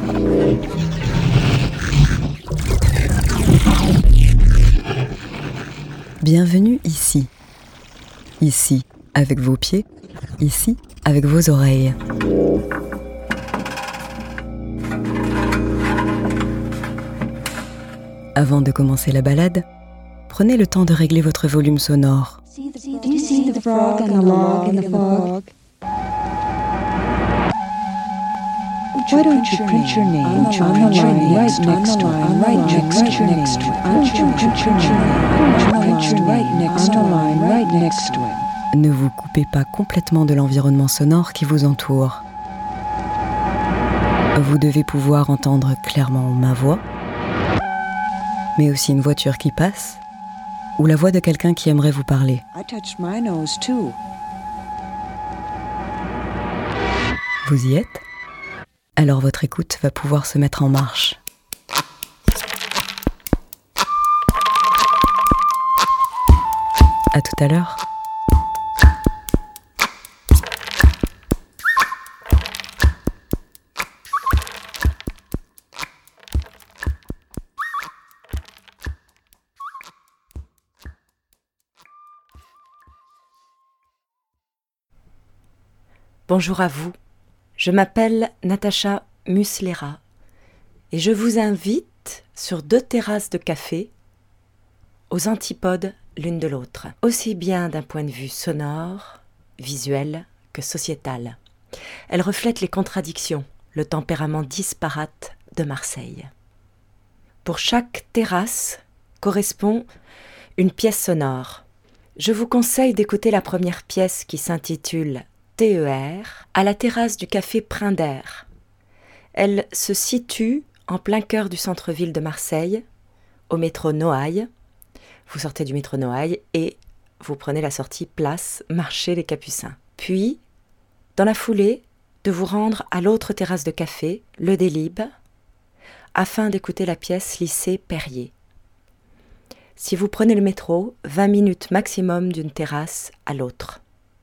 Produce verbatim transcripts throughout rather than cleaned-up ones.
Bienvenue ici. Ici, avec vos pieds. Ici, avec vos oreilles. Avant de commencer la balade, prenez le temps de régler votre volume sonore. Do you see the frog and the log in the fog? Why don't you print your name on the line right next to it? Right next to it. Why don't you print your name right next to it? Right next to it. Ne vous coupez pas complètement de l'environnement sonore qui vous entoure. Vous devez pouvoir entendre clairement ma voix, mais aussi une voiture qui passe, ou la voix de quelqu'un qui aimerait vous parler. I touched my nose too. Vous y êtes ? Alors votre écoute va pouvoir se mettre en marche. À tout à l'heure. Bonjour à vous, je m'appelle Natacha Muslera et je vous invite sur deux terrasses de café aux antipodes l'une de l'autre, aussi bien d'un point de vue sonore, visuel que sociétal. Elles reflètent les contradictions, le tempérament disparate de Marseille. Pour chaque terrasse correspond une pièce sonore. Je vous conseille d'écouter la première pièce qui s'intitule T E R, à la terrasse du café Prinder. Elle se situe en plein cœur du centre-ville de Marseille, au métro Noailles. Vous sortez du métro Noailles et vous prenez la sortie place Marché les Capucins. Puis, dans la foulée, de vous rendre à l'autre terrasse de café, le Délib, afin d'écouter la pièce Lycée Perrier. Si vous prenez le métro, vingt minutes maximum d'une terrasse à l'autre.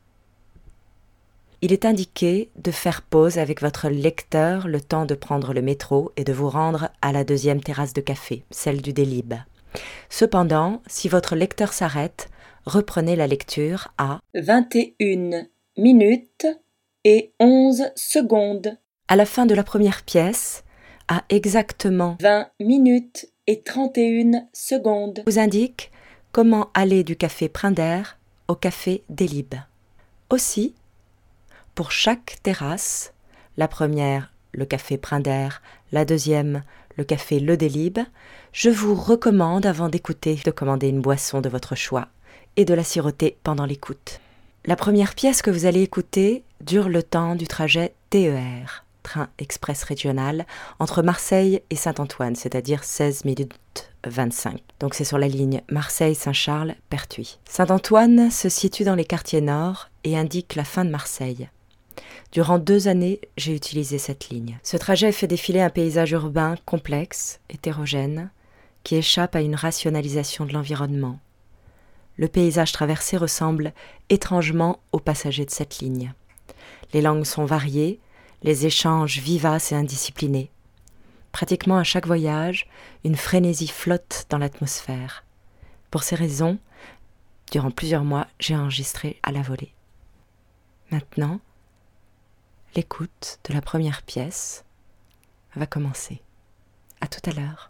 Il est indiqué de faire pause avec votre lecteur le temps de prendre le métro et de vous rendre à la deuxième terrasse de café, celle du Délib. Cependant, si votre lecteur s'arrête, reprenez la lecture à vingt et une minutes et onze secondes. À la fin de la première pièce, à exactement vingt minutes et trente et une secondes, vous indique comment aller du café Prinder au café Délib. Aussi, pour chaque terrasse, la première, le café Prinder, la deuxième, le café Le Délib, je vous recommande, avant d'écouter, de commander une boisson de votre choix et de la siroter pendant l'écoute. La première pièce que vous allez écouter dure le temps du trajet T E R, train express régional, entre Marseille et Saint-Antoine, c'est-à-dire seize minutes vingt-cinq. Donc c'est sur la ligne Marseille-Saint-Charles-Pertuis. Saint-Antoine se situe dans les quartiers nord et indique la fin de Marseille. Durant deux années, j'ai utilisé cette ligne. Ce trajet fait défiler un paysage urbain complexe, hétérogène, qui échappe à une rationalisation de l'environnement. Le paysage traversé ressemble étrangement aux passagers de cette ligne. Les langues sont variées, les échanges vivaces et indisciplinés. Pratiquement à chaque voyage, une frénésie flotte dans l'atmosphère. Pour ces raisons, durant plusieurs mois, j'ai enregistré à la volée. Maintenant, l'écoute de la première pièce va commencer. À tout à l'heure.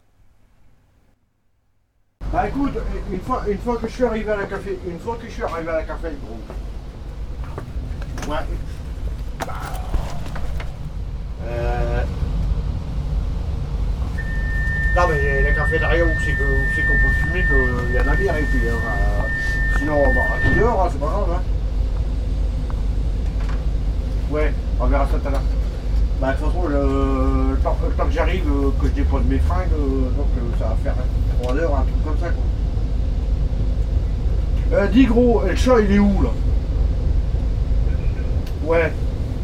Bah écoute, une fois, une fois que je suis arrivé à la café, une fois que je suis arrivé à la café, gros. Ouais. Bah. Euh. Non mais les cafés derrière où c'est que où c'est qu'on peut fumer, qu'il y a de la bière et puis euh, sinon on va rester dehors, hein, c'est pas grave. Hein. Ouais, on verra ça tout à l'heure. Bah de toute façon, le, le, temps, le temps que j'arrive, que je dépose mes fringues, donc ça va faire trois heures, un truc comme ça quoi. Euh, dis gros, le chat il est où là? Ouais.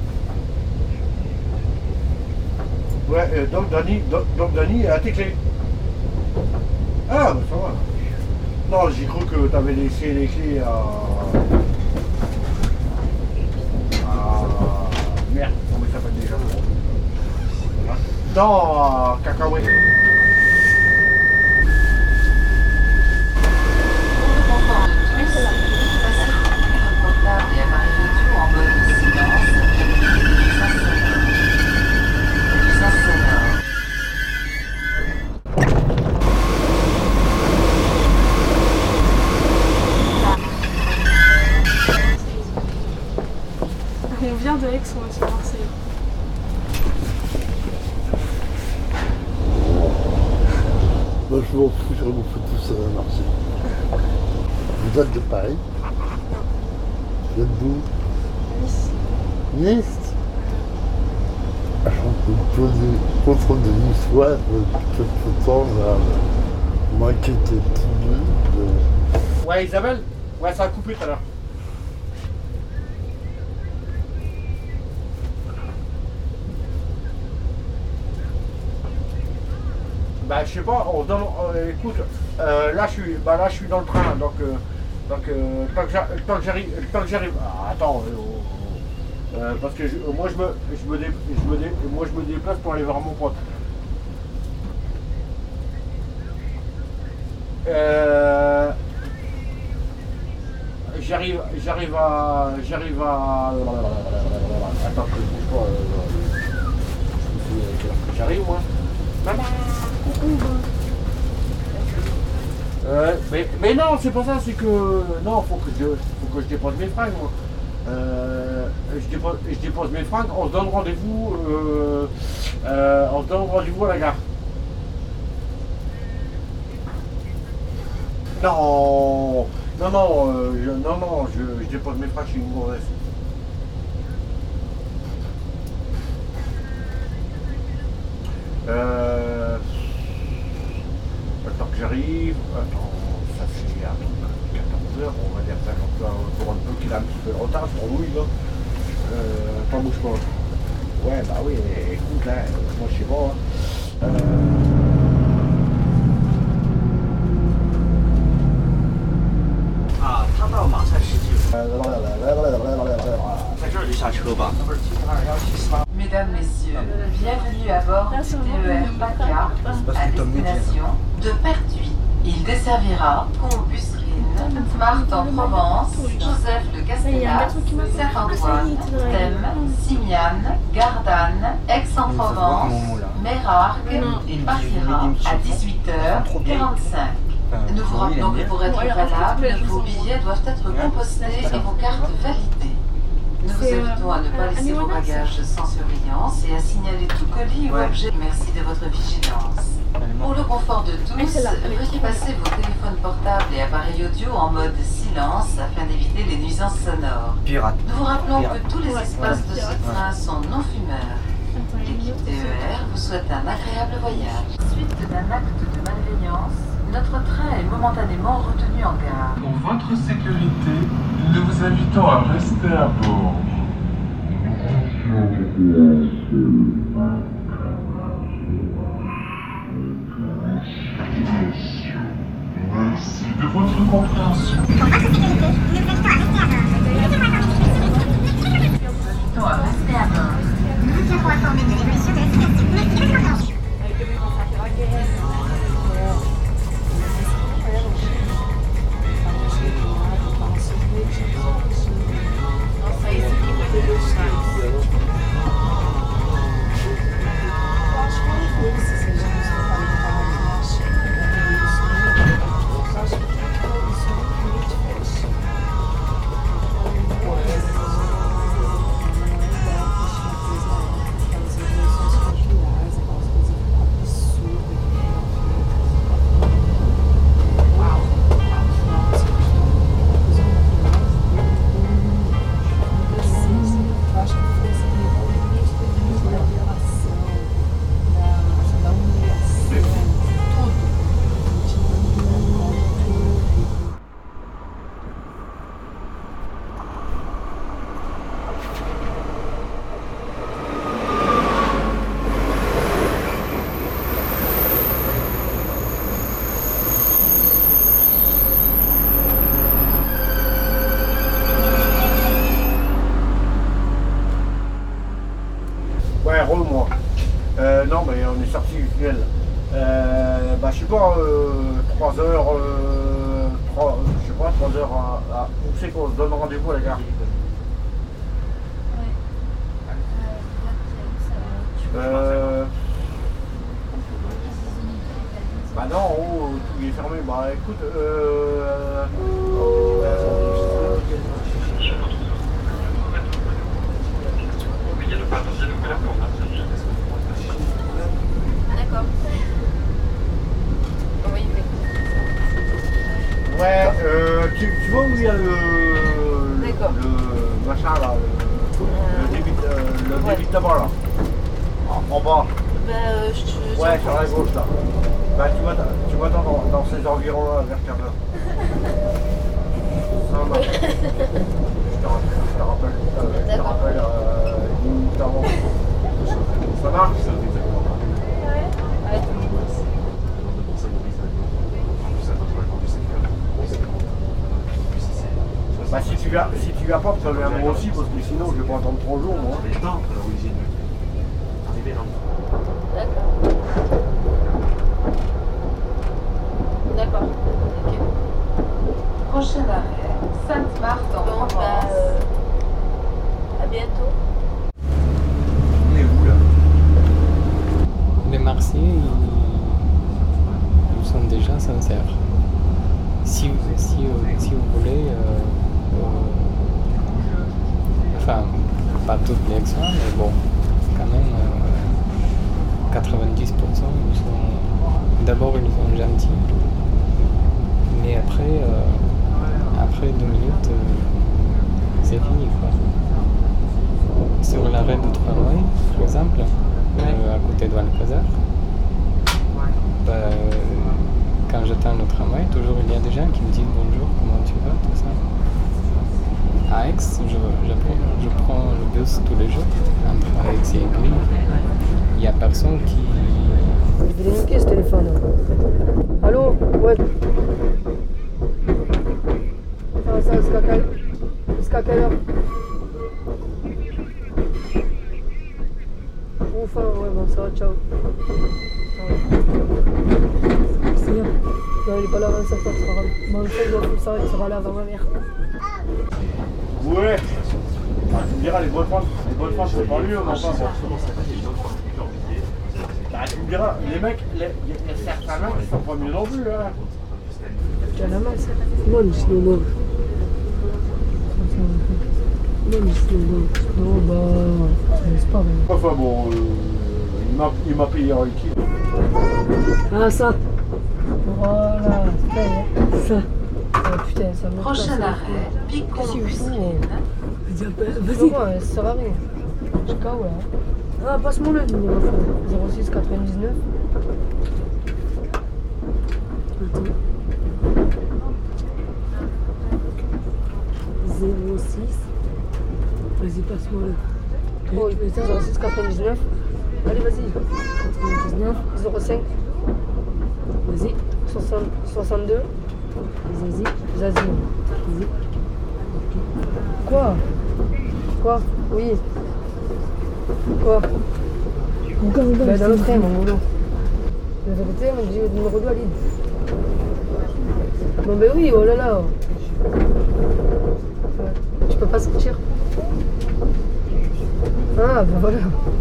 Ouais, euh, donc Dani, donc, donc Dani a tes clés. Ah bah ça va. Non, j'ai cru que t'avais laissé les clés à... à... Merde, comment il s'appelle déjà? Non, à cacahuètes. On vient de Aix, on va sur Marseille. Moi je m'en fous, je m'en fous tout ça à Marseille. Vous êtes de Paris? Vous êtes d'où? Nice. Nice? Ah, je peux me poser contre des niçois, quelque temps, à m'inquiéter tout de... Ouais, Isabelle? Ouais, ça a coupé tout à l'heure. Bah je sais pas, on se donne, euh, écoute, euh, là je suis, bah là je suis dans le train, donc, euh, donc euh, tant que j'a- tant que j'arrive, tant que j'arrive, ah, attends, euh, oh, euh, parce que je- moi je me, je me, dé- je me dé- moi je me déplace pour aller vers mon pote. Euh, j'arrive, j'arrive à, j'arrive à, attends que je bouge pas, euh, je me dis à quelle heure que j'arrive moi. Maman. Euh, mais, mais non, c'est pas ça, c'est que non, faut que je, faut que je dépose mes fringues. Moi. Euh, je, dépose, je dépose mes fringues, on se donne rendez-vous, euh, euh, on se donne rendez-vous à la gare. Non, non, non, euh, je, non, non, je, je dépose mes fringues chez une gonzesse. Euh, Attends que j'arrive, attends, ça fait à quatorze heures, on va dire ça comme ça, pour un peu qu'il a un petit peu de retard sur Louis là. Euh, attends, bouge pas. Ouais, bah oui, écoute là, moi je sais pas. Hein. Euh... 啊，他到马赛世界，在这儿就下车吧。 Mesdames, Messieurs, bienvenue à bord du T E R PACA à destination de Pertuis. Il desservira Pont-Busserine, Marthe en Provence, Joseph le Castellas, Saint-Antoine, Thème, Simiane, Gardanne, Aix-en-Provence, Mérargues et partira à dix-huit heures quarante-cinq. Nous vous rappelons que pour être valables, vos billets doivent être compostés et vos cartes validées. Nous vous invitons à ne pas laisser vos bagages sans surveillance et à signaler tout colis ou objet. Merci de votre vigilance. Pour le confort de tous, veuillez passer vos téléphones portables et appareils audio en mode silence afin d'éviter les nuisances sonores. Nous vous rappelons que tous les espaces de ce train sont non fumeurs. L'équipe T E R vous souhaite un agréable voyage. Suite d'un acte de malveillance, notre train est momentanément retenu en gare. Pour votre sécurité, nous vous invitons à rester à bord. Merci de votre compréhension. Pour votre sécurité, nous vous invitons à rester à bord. Nous vous tiendrons informés de l'évolution de la situation. Merci de votre compréhension. Euh, non, mais on est sorti du tunnel. Euh, bah, je sais pas, euh, trois heures, euh, trois, je sais pas, trois heures à, à où c'est qu'on se donne rendez-vous à la gare? Euh, bah non, en haut, tout est fermé. Bah écoute, euh, euh, D'accord. Oui, oui. ouais, euh, tu, tu vois où il y a le, D'accord. le machin là, le, le débit, euh, le Ouais. débit là-bas là, en, en bas. Bah, euh, je te. Ouais, sur la gauche là. Bah tu vois, tu vois dans, dans ces environs là vers quinze heures. Ça marche. Je te rappelle, je te rappelle, euh, je te rappelle euh, dix minutes avant. Ça marche? Bah si tu viens, si tu viens pas, tu viens moi aussi, parce que sinon je vais pas attendre trois jours moi. D'accord. D'accord. Ok. Prochain arrêt, Sainte-Marthe en Bon, bah, Provence. euh, à bientôt. On est où là? Les Marseillais, ils, ils sont déjà sincères. Si, si, euh, si vous voulez, euh, euh, enfin, pas toutes les accents, mais bon, quand même, euh, quatre-vingt-dix pour cent, ils sont, d'abord ils sont gentils, mais après, euh, après deux minutes, euh, c'est fini, quoi. Sur l'arrêt de tramway, par exemple, euh, à côté de Valcazar, bah, euh, quand j'attends le tramway, toujours il y a des gens qui me disent bonjour, comment tu vas, tout ça. À Aix, je, je, prends, je prends le bus tous les jours, entre Aix et Aiguille. Il n'y a personne qui... Il est niqué ce téléphone. Allô? Ouais. Ah, ça, jusqu'à quelle... jusqu'à quelle heure? Enfin, ouais, bon, ça va, ciao. C'est bien. Non, il est pas là avant sept heures, c'est pas grave. Bon, le fait, il ça va, il sera là avant ma mère. Ouais. Ah, tu me diras, les bonnes femmes, les bonnes femmes, c'est pas mieux, mais enfin bon. Bah, tu me diras, les mecs, il y a certains mecs qui sont pas mieux non plus, hein. Tu as la masse. Non, mais sinon, non. Non, mais sinon, non. Non, bah, c'est pas vrai. Enfin bon, euh, il m'a- il m'a payé en liquide. Ah, ça. Voilà, c'est pas vrai. Ça. Ah, putain, ça me Prochain arrêt, Picon-Busserine. Vas-y. Ça sert à rien. Je suis K O là. Ah, passe-moi le numéro. zéro six quatre-vingt-dix-neuf. Attends. zéro six. Vas-y, passe-moi le. Oh, zéro six quatre-vingt-dix-neuf. Allez, vas-y. quatre-vingt-dix-neuf. zéro cinq. Vas-y. soixante, soixante-deux. Zazie. Zazie. Vas-y. Quoi? Quoi? Oui. Quoi? Encore, encore. Bah, dans le train, mon boulot. La vérité, on me dit le numéro de Walid. Bon, ben oui, oh là là. Ouais. Tu peux pas sortir? Ah, ben voilà.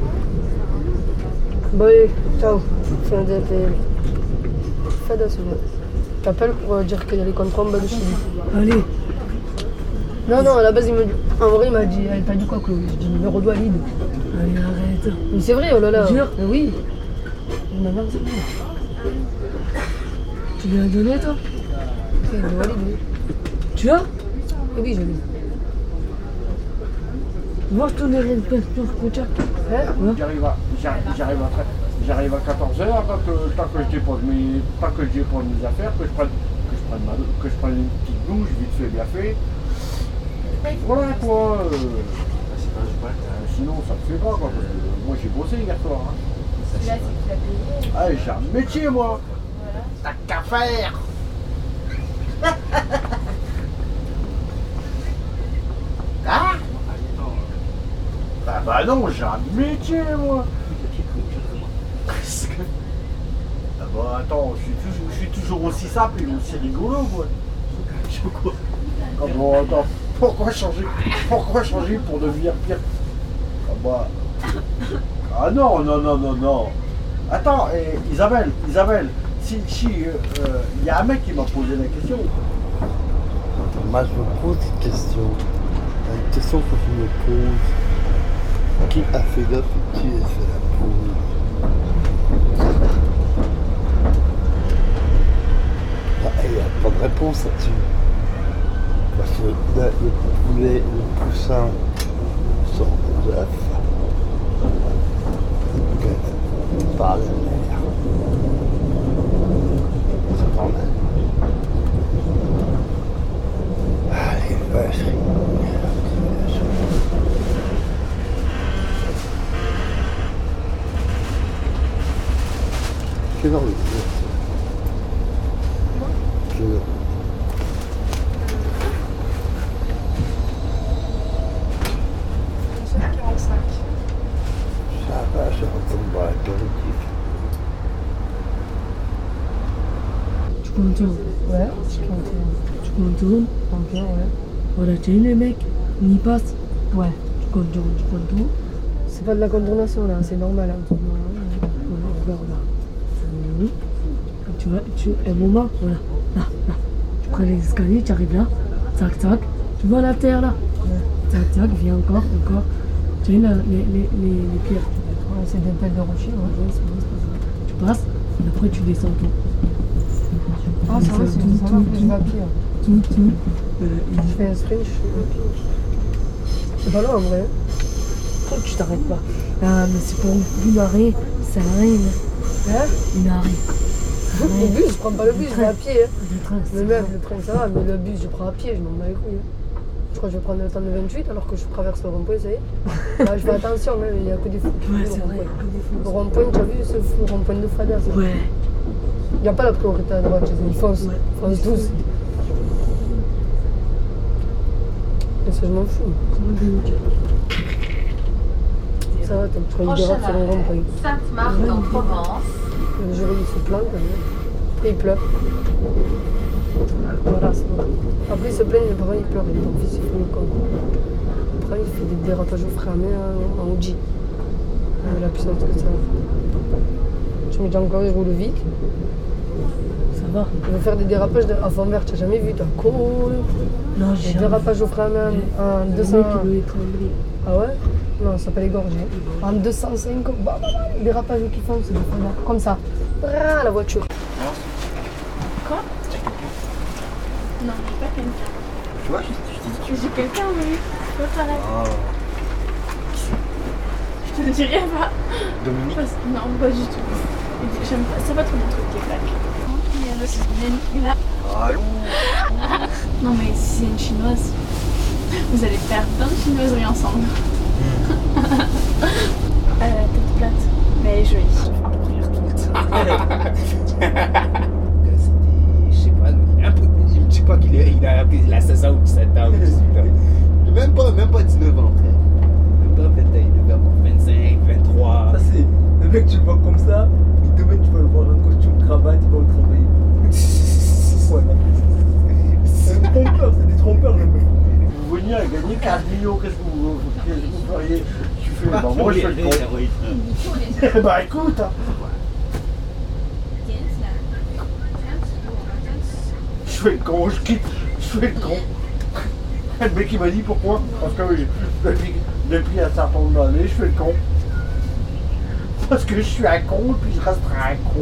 Bon, allez, ciao. Fin de Fais de ce jeu. Je t'appelle pour euh, dire qu'il y a les contrôles de chez lui. Allez. Non, non, à la base, il m'a dit. En vrai, il m'a dit. Elle t'a dit quoi, Chloé? J'ai dit numéro de Walid. Allez, arrête. Mais c'est vrai, oh là là. Jure? Mais oui. Il m'a dit. Tu lui as donné, toi? Oui, de Walid, oui. Tu as? Oui, je l'ai. Moi, je te donnerai une place pour Koucha. Hein? J'arrive à, j'arrive, j'arrive à, j'arrive à quatorze heures, tant que, tant que je dépose mes, tant que je dépose mes affaires, que je prenne, que je prenne, ma, que je prenne une petite douche, vite fait, bien fait. Et voilà quoi. Euh, euh, sinon, ça te fait pas quoi. Parce que moi, j'ai bossé hier soir. Hein. Celui-là, c'est que tu l'as payé. Ah, j'ai un métier moi. T'as qu'à faire. Ah? Ah bah non, j'ai un métier moi. Bon, attends, je suis, toujours, je suis toujours aussi simple et aussi rigolo, quoi. Ah bon, attends, pourquoi changer Pourquoi changer pour devenir pire? Ah bah... Ah non, non, non, non, non. Attends, eh, Isabelle, Isabelle, si, si, il euh, euh, y a un mec qui m'a posé la question. Moi, je me pose une question. Une question que je me pose. Qui a fait l'œuf et qui a fait la poule? Il n'y a pas de réponse là-dessus. Parce que le, le poulet, le poussin sort de l'œuf. Par la mer. C'est normal. Allez, vacherie. Quelle heure il est? Quelle heure? sept heures quarante-cinq. Ça va, je retourne dans la politique. Tu contournes. Ouais, je contourne. Tu contournes. Ok, ouais. Voilà, tu sais, les mecs, on y passe. Ouais. Tu contournes, tu contournes. C'est pas de la contournation là, c'est normal. Hein. Voilà, regarde là. Mmh. Tu vas, tu, un moment, voilà, là, là. Tu prends les escaliers, tu arrives là, tac, tac. Tu vois la terre là. Ouais. Tac, tac, viens encore, encore. Tu sais, là, les, les, les, les pierres. Ouais, c'est des pelles de rocher, ouais. Ouais, c'est bon, c'est pas grave. Tu passes, et après tu descends tout. Ah, ça va, c'est tout, ça tout, va, tout, je vais à pied. Hein. tout, tout. Euh, Je fais un sprint, je suis à pied. C'est pas loin en vrai. Pourquoi tu t'arrêtes pas? Ah, mais c'est pour une arrêt, ça arrive. Hein? Une arrêt. Le bus, je prends pas le bus, je vais à pied. Hein. Le train, Mais même le train, ça va, mais le bus, je prends à pied, je m'en bats les couilles. Hein. Je crois que je vais prendre le temps de vingt-huit alors que je traverse le rond-point, ça y est. Là, je fais attention, hein, il n'y a que des fous qui Ouais, font c'est le vrai, rond-point. que des fous. Le rond-point, tu as vu, c'est le rond-point de Fada, ça. Ouais. Il n'y a pas la priorité à droite, ils foncent, Ouais. ils foncent tous. Et ça, je m'en fous. Ça va, tu prends une dérape sur le rond-point. Sainte-Marthe en Provence. Le jury, il se plaint quand même. Et il pleure. Voilà, c'est bon. Après, il se plaint, mais pareil, il pleure. Et ton fils, il fait le con. Après, il fait des dérapages au frein à main en Audi. Avec la puissance que ça a. Je me dis encore, il roule vite. Ça va. Il veut faire des dérapages à fond vert, tu n'as jamais vu, t'as cool. Non, Des j'ai dérapages au frein à main en deux cents. Ah ouais? Non, ça s'appelle égorgé. En deux cent cinq, bah, bah, bah, les dérapages qui font, c'est des fois comme ça. Ah, la voiture. Quoi? Non, j'ai pas quelqu'un. Tu vois, je, je t'ai dit. J'ai quelqu'un, oui. C'est pas pareil. Oh. Je te le dirai pas. Dominique? Parce- Non, pas du tout. J'aime pas, c'est pas trop mon truc, les plaques. Il y a le- il y a- Allô? Non, mais si c'est une chinoise, vous allez faire plein de chinoiseries ensemble. Euh, tête plate, mais elle est jolie. Je sais pas, un peu. Je dis pas qu'il est- il a il a seize ans ou dix-sept ans ou dix-huit ans. Même pas, même pas dix-neuf ans, frère. Même pas vingt ans, il devait avoir vingt-cinq, vingt-trois. Ça, c'est. Le mec, tu le vois comme ça, et demain, tu vas le voir en costume, cravate, il va le travailler. Voilà. C'est des trompeurs, c'est des trompeurs, le mec. Vous veniez à gagner quinze millions, qu'est-ce que vous, qu'est-ce que vous feriez? Tu fais, bah moi je fais le con. Eh bah écoute, hein. Je fais le con, je quitte, je fais le con. Le mec il m'a dit pourquoi? Parce que je- depuis, depuis un certain nombre d'années, je fais le con. Parce que je suis un con et puis je resterai un con.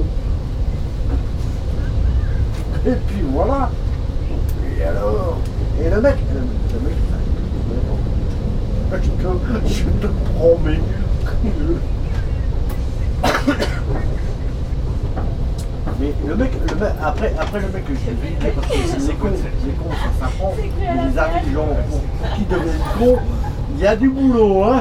Et puis voilà. Et alors? Et le mec, le, le mec, je te, je te promets. Mais le mec, le mec après, après le mec que j'ai vu, parce que c'est con, c'est con, ça s'apprend, mais les intelligents qui deviennent cons, il y a du boulot, hein.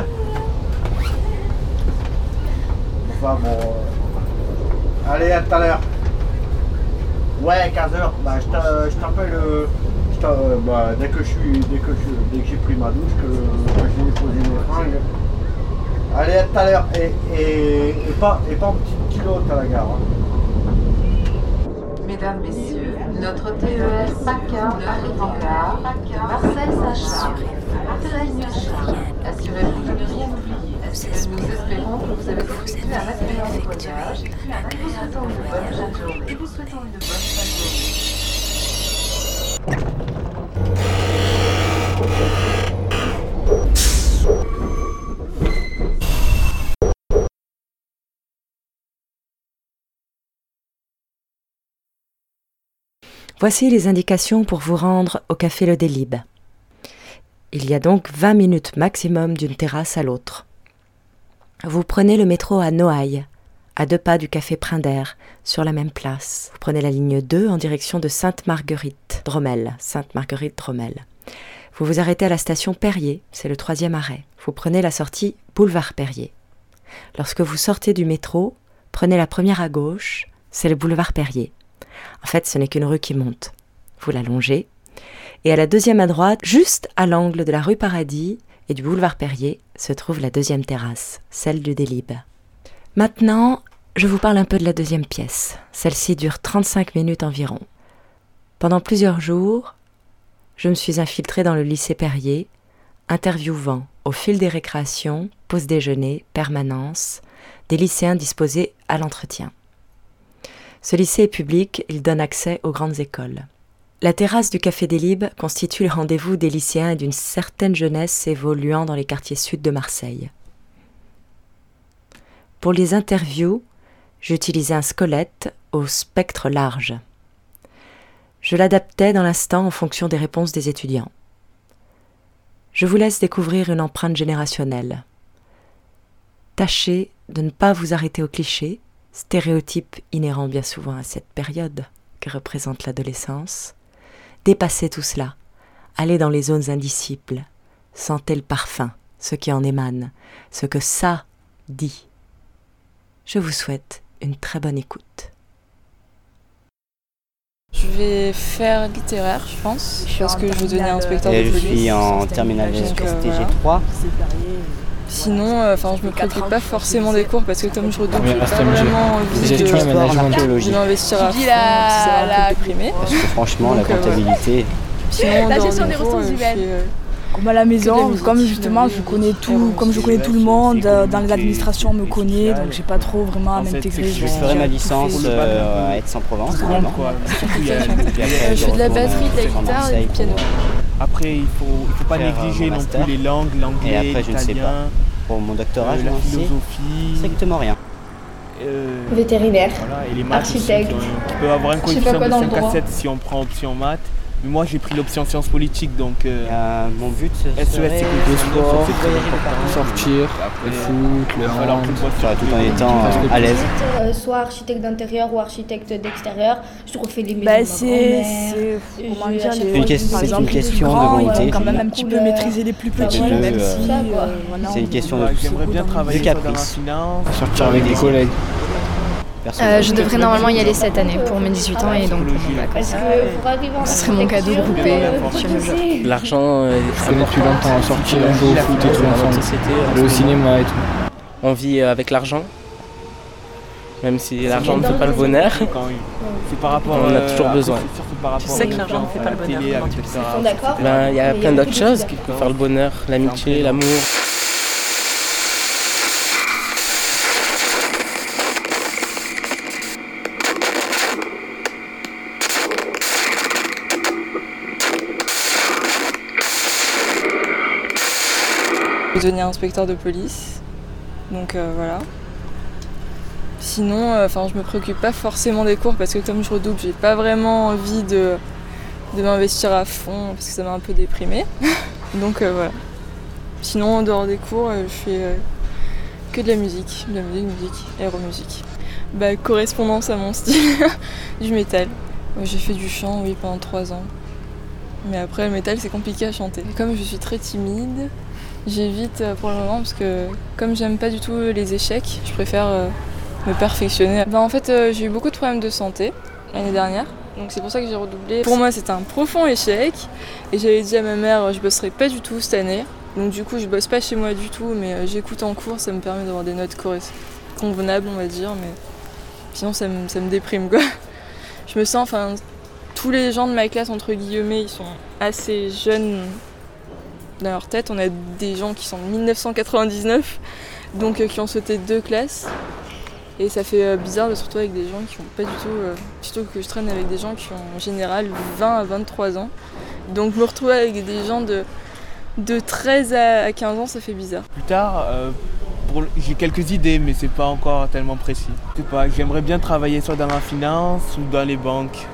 Enfin bon. euh, Allez, à tout à l'heure. Ouais, quinze heures, bah je t'a- je t'appelle euh, je t'a- euh, bah, dès que je suis dès que je dès que j'ai pris ma douche, que, que j'ai déposé mes fringues. Allez, à tout à l'heure et, et, et pas et pas en petite kilote à la gare. Hein. Mesdames, Messieurs, notre T E R PACA arrive en gare de Marseille-Saint-Charles. Assurez-vous de ne rien oublier. Nous espérons que vous avez effectué un agréable voyage et vous souhaitons une bonne fin de journée. Et vous souhaitons une bonne fin de journée. Voici les indications pour vous rendre au café Le Délib. Il y a donc vingt minutes maximum d'une terrasse à l'autre. Vous prenez le métro à Noailles, à deux pas du café Prinder, sur la même place. Vous prenez la ligne deux en direction de Sainte-Marguerite-Dromel. Sainte-Marguerite-Dromel. Vous vous arrêtez à la station Perrier, c'est le troisième arrêt. Vous prenez la sortie boulevard Perrier. Lorsque vous sortez du métro, prenez la première à gauche, c'est le boulevard Perrier. En fait, ce n'est qu'une rue qui monte. Vous la longez. Et à la deuxième à droite, juste à l'angle de la rue Paradis et du boulevard Perrier, se trouve la deuxième terrasse, celle du Délib. Maintenant, je vous parle un peu de la deuxième pièce. Celle-ci dure trente-cinq minutes environ. Pendant plusieurs jours, je me suis infiltrée dans le lycée Perrier, interviewant au fil des récréations, pause déjeuner, permanence, des lycéens disposés à l'entretien. Ce lycée est public, il donne accès aux grandes écoles. La terrasse du Café Délib constitue le rendez-vous des lycéens et d'une certaine jeunesse évoluant dans les quartiers sud de Marseille. Pour les interviews, j'utilisais un squelette au spectre large. Je l'adaptais dans l'instant en fonction des réponses des étudiants. Je vous laisse découvrir une empreinte générationnelle. Tâchez de ne pas vous arrêter aux clichés, stéréotypes inhérents bien souvent à cette période que représente l'adolescence. Dépassez tout cela, allez dans les zones indicibles, sentez le parfum, ce qui en émane, ce que ça dit. Je vous souhaite une très bonne écoute. Je vais faire littéraire, je pense, parce que je veux devenir inspecteur de police. Je suis en terminale S T G trois. Sinon, enfin, euh, je me préoccupe pas forcément des cours parce que comme je redouble, j'ai pas vraiment envie de, de m'investir à fond, ça m'a un peu déprimé. Parce que franchement, donc, la comptabilité... Euh, sinon, la dans gestion les des cours, ressources euh, humaines. euh, Comme à la maison, comme justement je connais tout, comme je connais tout le monde, dans les administrations on me connaît, donc j'ai pas trop vraiment à m'intégrer. Je ferai ma licence euh, à Aix-en-Provence. Je fais de la batterie, de la guitare et du piano. Après, il faut, il faut pas négliger non plus les langues, l'anglais, l'italien. Pour mon doctorat, euh, la philosophie, strictement rien. Euh, Vétérinaire, voilà, et les maths architecte. Aussi, on peut avoir un coefficient de cinq à sept si on prend option maths. Mais moi j'ai pris l'option sciences politiques donc. Euh, euh, mon but serait S E S, c'est le sport, sortir, le foot, le hand, tout en étant euh, à l'aise. Euh, soit architecte d'intérieur ou architecte d'extérieur, je refais les maisons bah, de c'est, c'est, comment dire, c'est une, question, c'est une question de volonté. Quand même un petit peu maîtriser les plus petits, de, même euh, si, euh, voilà, c'est une question de, j'aimerais bien travailler de caprice. Sortir avec des collègues. Euh, je devrais normalement y aller cette année pour mes dix-huit ans et donc pour mon bac. Ce serait mon cadeau groupé sur le jeu. L'argent, euh, je connais depuis longtemps, sortir, jouer au foot et tout ensemble, aller au cinéma et tout. On vit avec l'argent, même si l'argent ne fait pas le bonheur, on a toujours besoin. Tu sais que l'argent ne fait pas le bonheur. Ben, il y a plein d'autres choses qui peuvent faire le bonheur, l'amitié, l'amour. Je vais devenir inspecteur de police, donc euh, voilà. Sinon, enfin, euh, je me préoccupe pas forcément des cours parce que comme je redouble, j'ai pas vraiment envie de, de m'investir à fond parce que ça m'a un peu déprimée. Donc euh, voilà. Sinon, en dehors des cours, euh, je fais euh, que de la musique, de la musique, musique, aéromusique. Bah, correspondance à mon style, du métal. Ouais, j'ai fait du chant, oui, pendant trois ans. Mais après, le métal, c'est compliqué à chanter. Et comme je suis très timide, j'évite pour le moment parce que comme j'aime pas du tout les échecs, je préfère euh, me perfectionner. Ben, en fait, euh, j'ai eu beaucoup de problèmes de santé l'année dernière, donc c'est pour ça que j'ai redoublé. Pour moi, c'était un profond échec et j'avais dit à ma mère je bosserai pas du tout cette année. Donc du coup, je bosse pas chez moi du tout, mais euh, j'écoute en cours, ça me permet d'avoir des notes convenables, on va dire, mais sinon ça me, ça me déprime quoi. je me sens, enfin, tous les gens de ma classe, entre guillemets, ils sont assez jeunes dans leur tête. On a des gens qui sont de mille neuf cent quatre-vingt-dix-neuf, donc euh, qui ont sauté deux classes. Et ça fait euh, bizarre de se retrouver avec des gens qui n'ont pas du tout... Euh, surtout que je traîne avec des gens qui ont en général vingt à vingt-trois ans. Donc me retrouver avec des gens de, de treize à quinze ans, ça fait bizarre. Plus tard, euh, pour, j'ai quelques idées, mais c'est pas encore tellement précis. Je sais pas, j'aimerais bien travailler soit dans la finance ou dans les banques.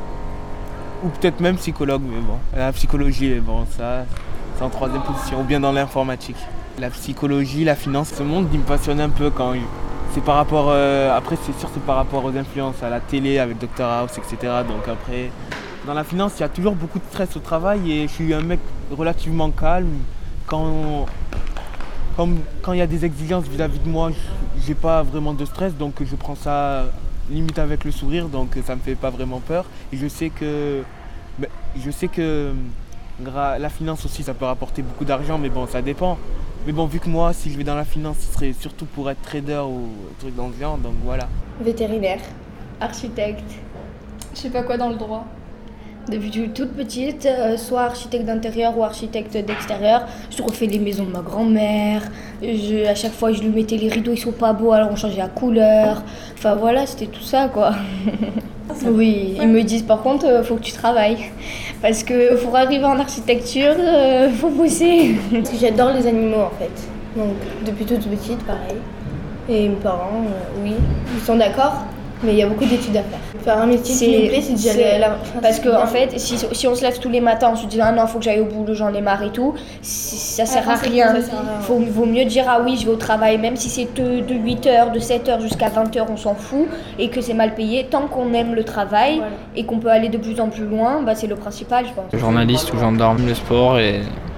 Ou peut-être même psychologue, mais bon. La psychologie, mais bon, ça, c'est en troisième position. Ou bien dans l'informatique. La psychologie, la finance, ce monde il me passionne un peu quand c'est par rapport... Euh, après, c'est sûr, c'est par rapport aux influences à la télé avec docteur House, et cetera. Donc après, dans la finance, il y a toujours beaucoup de stress au travail et je suis un mec relativement calme. Quand comme, quand il y a des exigences vis-à-vis de moi, j'ai pas vraiment de stress, donc je prends ça limite avec le sourire, donc ça me fait pas vraiment peur. Et je sais que, je sais que la finance aussi, ça peut rapporter beaucoup d'argent, mais bon, ça dépend. Mais bon, vu que moi, si je vais dans la finance, ce serait surtout pour être trader ou truc dans le genre, donc voilà. Vétérinaire, architecte, je sais pas quoi dans le droit. Depuis toute petite, euh, soit architecte d'intérieur ou architecte d'extérieur, je refais les maisons de ma grand-mère. Je, à chaque fois, je lui mettais les rideaux, ils sont pas beaux, alors on changeait la couleur. Enfin voilà, c'était tout ça quoi. Oui, ils me disent par contre, euh, faut que tu travailles. Parce que pour arriver en architecture, euh, faut bosser. Parce que j'adore les animaux en fait. Donc depuis toute petite, pareil. Et mes parents, euh, oui, ils sont d'accord. Mais il y a beaucoup d'études à faire. Faire un métier qui me plaît, c'est déjà c'est... la... Parce que en fait, si, si on se lève tous les matins en se disant ah non, faut que j'aille au boulot, j'en ai marre et tout, ça sert à rien. Il vaut mieux dire ah oui, je vais au travail, même si c'est de, de huit heures, de sept heures jusqu'à vingt heures, on s'en fout, et que c'est mal payé. Tant qu'on aime le travail voilà. Et qu'on peut aller de plus en plus loin, bah, c'est le principal, je pense. Journaliste ou gendarme, le sport et,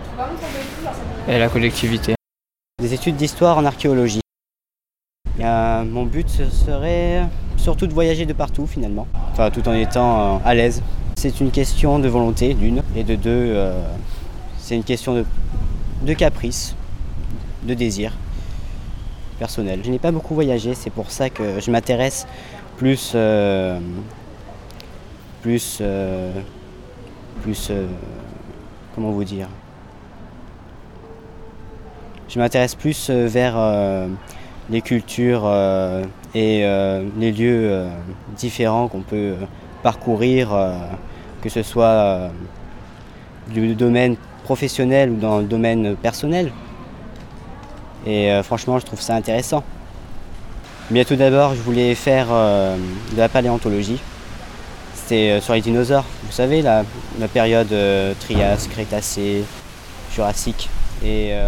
et la collectivité. Des études d'histoire en archéologie. Euh, mon but ce serait surtout de voyager de partout finalement, enfin tout en étant euh, à l'aise. C'est une question de volonté d'une, et de deux, euh, c'est une question de, de caprice, de désir personnel. Je n'ai pas beaucoup voyagé, c'est pour ça que je m'intéresse plus, euh, plus, euh, plus, euh, comment vous dire, je m'intéresse plus vers euh, les cultures euh, et euh, les lieux euh, différents qu'on peut euh, parcourir, euh, que ce soit euh, du domaine professionnel ou dans le domaine personnel. Et euh, franchement, je trouve ça intéressant. Bien tout d'abord, je voulais faire euh, de la paléontologie. C'était euh, sur les dinosaures, vous savez, la, la période euh, Trias, Crétacé, Jurassique. Et, euh,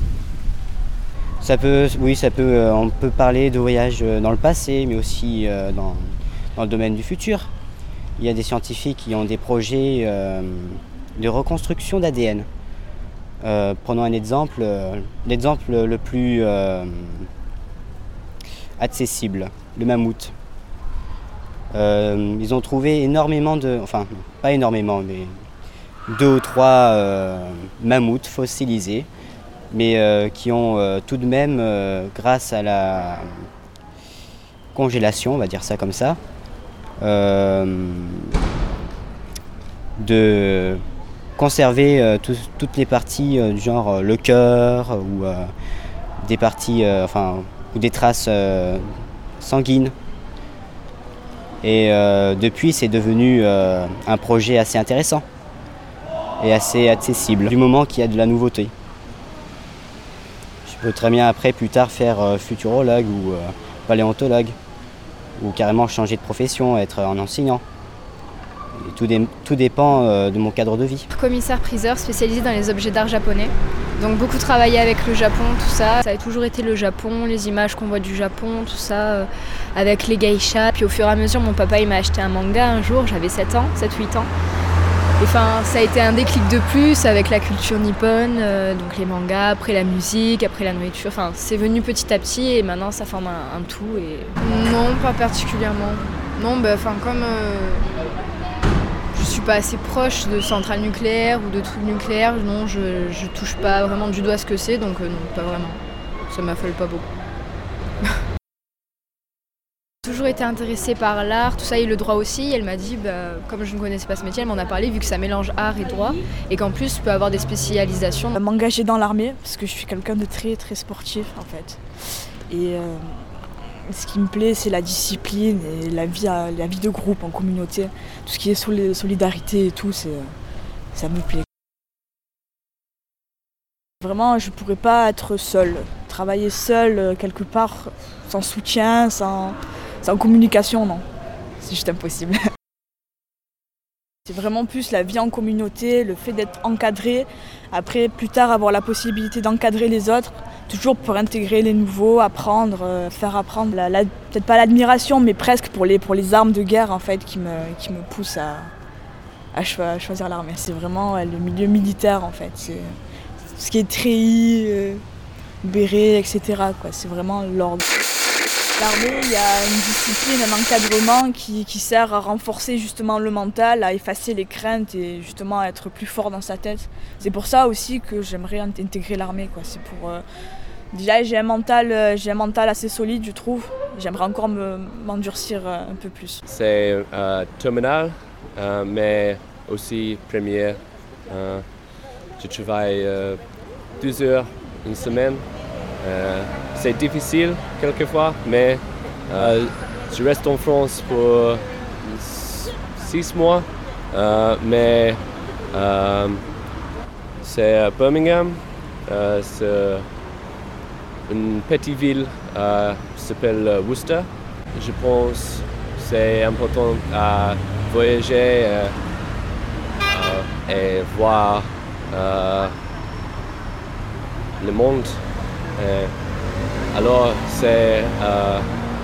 Ça peut, oui, ça peut, euh, on peut parler de voyage dans le passé, mais aussi euh, dans, dans le domaine du futur. Il y a des scientifiques qui ont des projets euh, de reconstruction d'A D N. Euh, prenons un exemple, euh, l'exemple le plus euh, accessible, le mammouth. Euh, ils ont trouvé énormément de, enfin pas énormément, mais deux ou trois euh, mammouths fossilisés, mais euh, qui ont euh, tout de même, euh, grâce à la congélation, on va dire ça comme ça, euh, de conserver euh, tout, toutes les parties euh, du genre euh, le cœur ou euh, des parties, euh, enfin, ou des traces euh, sanguines. Et euh, depuis, c'est devenu euh, un projet assez intéressant et assez accessible, du moment qu'il y a de la nouveauté. Je peux très bien après, plus tard, faire euh, futurologue ou euh, paléontologue, ou carrément changer de profession, être un enseignant. Et tout, dé- tout dépend euh, de mon cadre de vie. Commissaire-priseur spécialisé dans les objets d'art japonais. Donc beaucoup travaillé avec le Japon, tout ça. Ça a toujours été le Japon, les images qu'on voit du Japon, tout ça, euh, avec les geishas. Puis au fur et à mesure, mon papa il m'a acheté un manga un jour, j'avais sept ans, sept huit ans. Enfin, ça a été un déclic de plus avec la culture nippone, euh, donc les mangas, après la musique, après la nourriture. Enfin, c'est venu petit à petit et maintenant ça forme un, un tout. Et... Non, pas particulièrement. Non, bah, enfin comme euh, je suis pas assez proche de centrales nucléaires ou de trucs nucléaires, non, je, je touche pas vraiment du doigt ce que c'est, donc euh, non, pas vraiment. Ça m'affole pas beaucoup. toujours été intéressée par l'art, tout ça, et le droit aussi. Elle m'a dit, bah, comme je ne connaissais pas ce métier, elle m'en a parlé, vu que ça mélange art et droit, et qu'en plus, je peux avoir des spécialisations. M'engager dans l'armée, parce que je suis quelqu'un de très très sportif en fait. Et euh, ce qui me plaît, c'est la discipline et la vie, la vie de groupe, en communauté. Tout ce qui est solidarité et tout, c'est, ça me plaît. Vraiment, je ne pourrais pas être seule. Travailler seule quelque part, sans soutien, sans, sans communication, non. C'est juste impossible. C'est vraiment plus la vie en communauté, le fait d'être encadré. Après, plus tard, avoir la possibilité d'encadrer les autres, toujours pour intégrer les nouveaux, apprendre, euh, faire apprendre. La, la, peut-être pas l'admiration, mais presque pour les, pour les armes de guerre en fait, qui me, qui me poussent à, à, cho- à choisir l'armée. C'est vraiment ouais, le milieu militaire en fait. C'est, ce qui est treillis, euh, béret, et cetera. Quoi. C'est vraiment l'ordre. L'armée, il y a une discipline, un encadrement qui, qui sert à renforcer justement le mental, à effacer les craintes et justement à être plus fort dans sa tête. C'est pour ça aussi que j'aimerais intégrer l'armée. Quoi. C'est pour, euh, déjà, j'ai un, mental, j'ai un mental assez solide, je trouve. J'aimerais encore me, m'endurcir un peu plus. C'est euh, terminal, euh, mais aussi première. Euh, je travaille euh, deux heures une semaine. Euh, c'est difficile quelquefois, mais euh, je reste en France pour six mois. Euh, mais euh, c'est à Birmingham, euh, c'est une petite ville euh, qui s'appelle Worcester. Je pense que c'est important à voyager euh, euh, et voir euh, le monde. Euh, alors c'est, euh,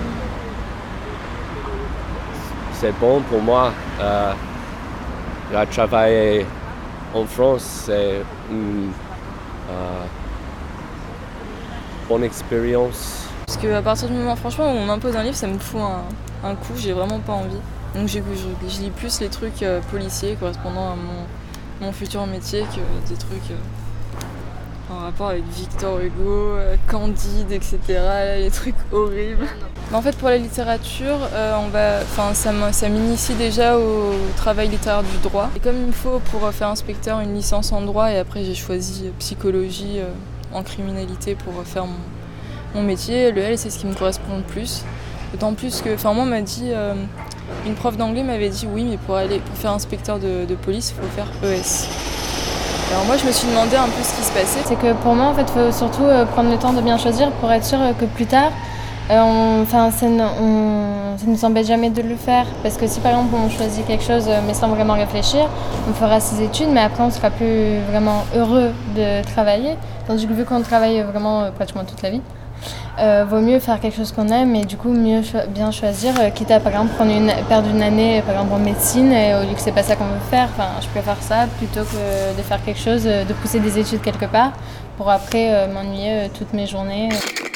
c'est bon pour moi euh, de travailler en France. C'est une euh, bonne expérience. Parce qu'à partir du moment franchement où on m'impose un livre, ça me fout un, un coup, j'ai vraiment pas envie. Donc j'ai, je, je lis plus les trucs euh, policiers correspondant à mon, mon futur métier que des trucs... Euh, en rapport avec Victor Hugo, euh, Candide, et cetera, les trucs horribles. Mais en fait, pour la littérature, euh, on va, ça, ça m'initie déjà au travail littéraire du droit. Et comme il me faut pour faire inspecteur une licence en droit, et après j'ai choisi psychologie euh, en criminalité pour faire mon, mon métier, le L, c'est ce qui me correspond le plus. D'autant plus que, enfin moi, on m'a dit, euh, une prof d'anglais m'avait dit oui, mais pour aller pour faire inspecteur de, de police, il faut faire E S. Alors moi je me suis demandé un peu ce qui se passait. C'est que pour moi en fait il faut surtout euh, prendre le temps de bien choisir pour être sûr que plus tard, euh, on, ça, on, ça ne nous embête jamais de le faire. Parce que si par exemple on choisit quelque chose mais sans vraiment réfléchir, on fera ses études mais après on ne sera plus vraiment heureux de travailler. Tandis que vu qu'on travaille vraiment euh, pratiquement toute la vie, Euh, vaut mieux faire quelque chose qu'on aime et du coup mieux cho- bien choisir, euh, quitte à par exemple prendre une, perdre une année par exemple en médecine et au lieu que c'est pas ça qu'on veut faire, enfin je préfère ça plutôt que de faire quelque chose, euh, de pousser des études quelque part pour après euh, m'ennuyer euh, toutes mes journées.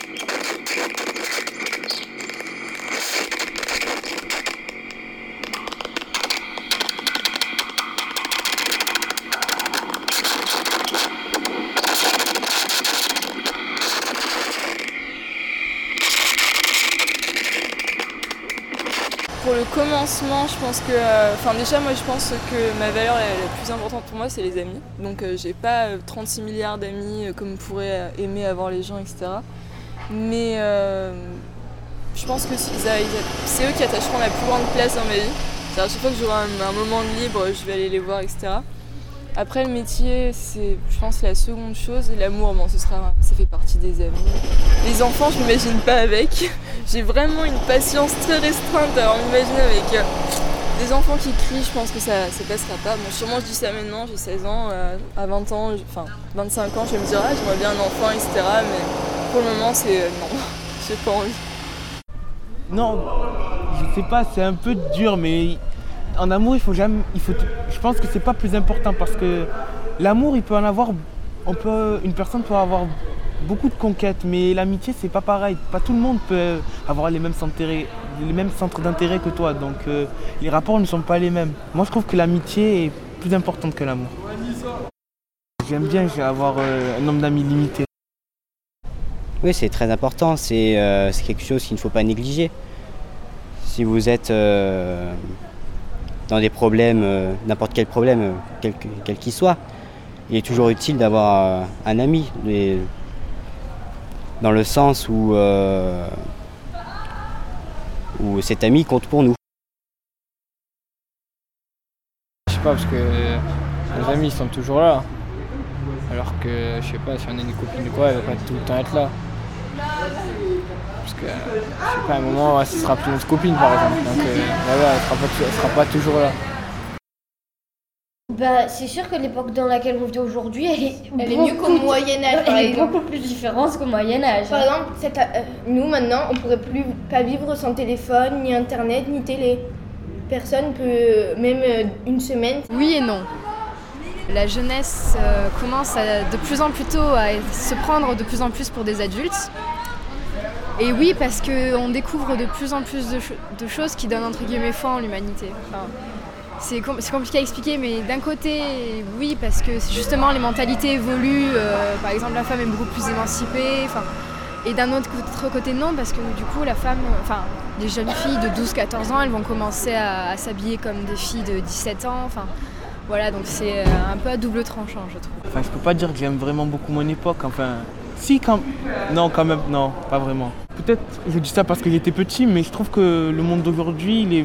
Pour le commencement, je pense que, enfin euh, déjà moi je pense que ma valeur la, la plus importante pour moi c'est les amis. Donc euh, j'ai pas euh, trente-six milliards d'amis euh, comme pourraient euh, aimer avoir les gens, et cetera. Mais euh, je pense que c'est, c'est eux qui attacheront la plus grande place dans ma vie. C'est-à-dire, à chaque fois que j'aurai un, un moment de libre, je vais aller les voir, et cetera. Après le métier, c'est je pense la seconde chose. L'amour, bon, ce sera, ça fait partie des amis. Les enfants, je m'imagine pas avec. J'ai vraiment une patience très restreinte. Alors m'imaginer avec euh, des enfants qui crient, je pense que ça ça passera pas. Bon, sûrement je dis ça maintenant, j'ai seize ans, euh, à vingt ans, enfin vingt-cinq ans, je vais me dire ah j'aimerais bien un enfant, et cetera. Mais pour le moment, c'est euh, non, j'ai pas envie. Non, je sais pas, c'est un peu dur, mais en amour, il faut jamais, il faut, je pense que c'est pas plus important parce que l'amour, il peut en avoir, on peut, une personne peut avoir beaucoup de conquêtes, mais l'amitié, c'est pas pareil. Pas tout le monde peut avoir les mêmes intérêts, les mêmes centres d'intérêt que toi, donc euh, les rapports ne sont pas les mêmes. Moi, je trouve que l'amitié est plus importante que l'amour. J'aime bien avoir euh, un nombre d'amis limité. Oui, c'est très important, c'est, euh, c'est quelque chose qu'il ne faut pas négliger. si vous êtes euh, dans des problèmes, euh, n'importe quel problème, euh, quel, quel qu'il soit, il est toujours utile d'avoir euh, un ami, mais dans le sens où, euh, où cet ami compte pour nous. Je sais pas, parce que les amis ils sont toujours là. Alors que, je sais pas, si on a une copine ou quoi, elle va pas tout le temps être là. Parce que, je sais pas, à un moment, ouais, ce sera plus notre copine par exemple. Donc, euh, voilà, elle sera pas, elle sera pas toujours là. Bah, c'est sûr que l'époque dans laquelle on vit aujourd'hui, elle est, Elle est mieux qu'au Moyen-Âge, par Elle est exemple. beaucoup plus différente qu'au Moyen-Âge. Par exemple, cette, euh, nous maintenant, on pourrait plus pas vivre sans téléphone, ni internet, ni télé. Personne peut, même euh, une semaine. Oui et non. La jeunesse euh, commence à, de plus en plus tôt à se prendre de plus en plus pour des adultes. Et oui, parce qu'on découvre de plus en plus de, cho- de choses qui donnent entre guillemets foi en l'humanité. Enfin, c'est, com- c'est compliqué à expliquer, mais d'un côté, oui, parce que justement les mentalités évoluent. Euh, par exemple, la femme est beaucoup plus émancipée. Enfin, et d'un autre côté, non, parce que du coup, la femme, enfin, les jeunes filles de douze à quatorze ans, elles vont commencer à, à s'habiller comme des filles de dix-sept ans. Enfin, voilà, donc c'est un peu à double tranchant, je trouve. Enfin, je peux pas dire que j'aime vraiment beaucoup mon époque. Enfin, si, quand non, quand même, non, pas vraiment. Peut-être, je dis ça parce que j'étais petit, mais je trouve que le monde d'aujourd'hui, il est,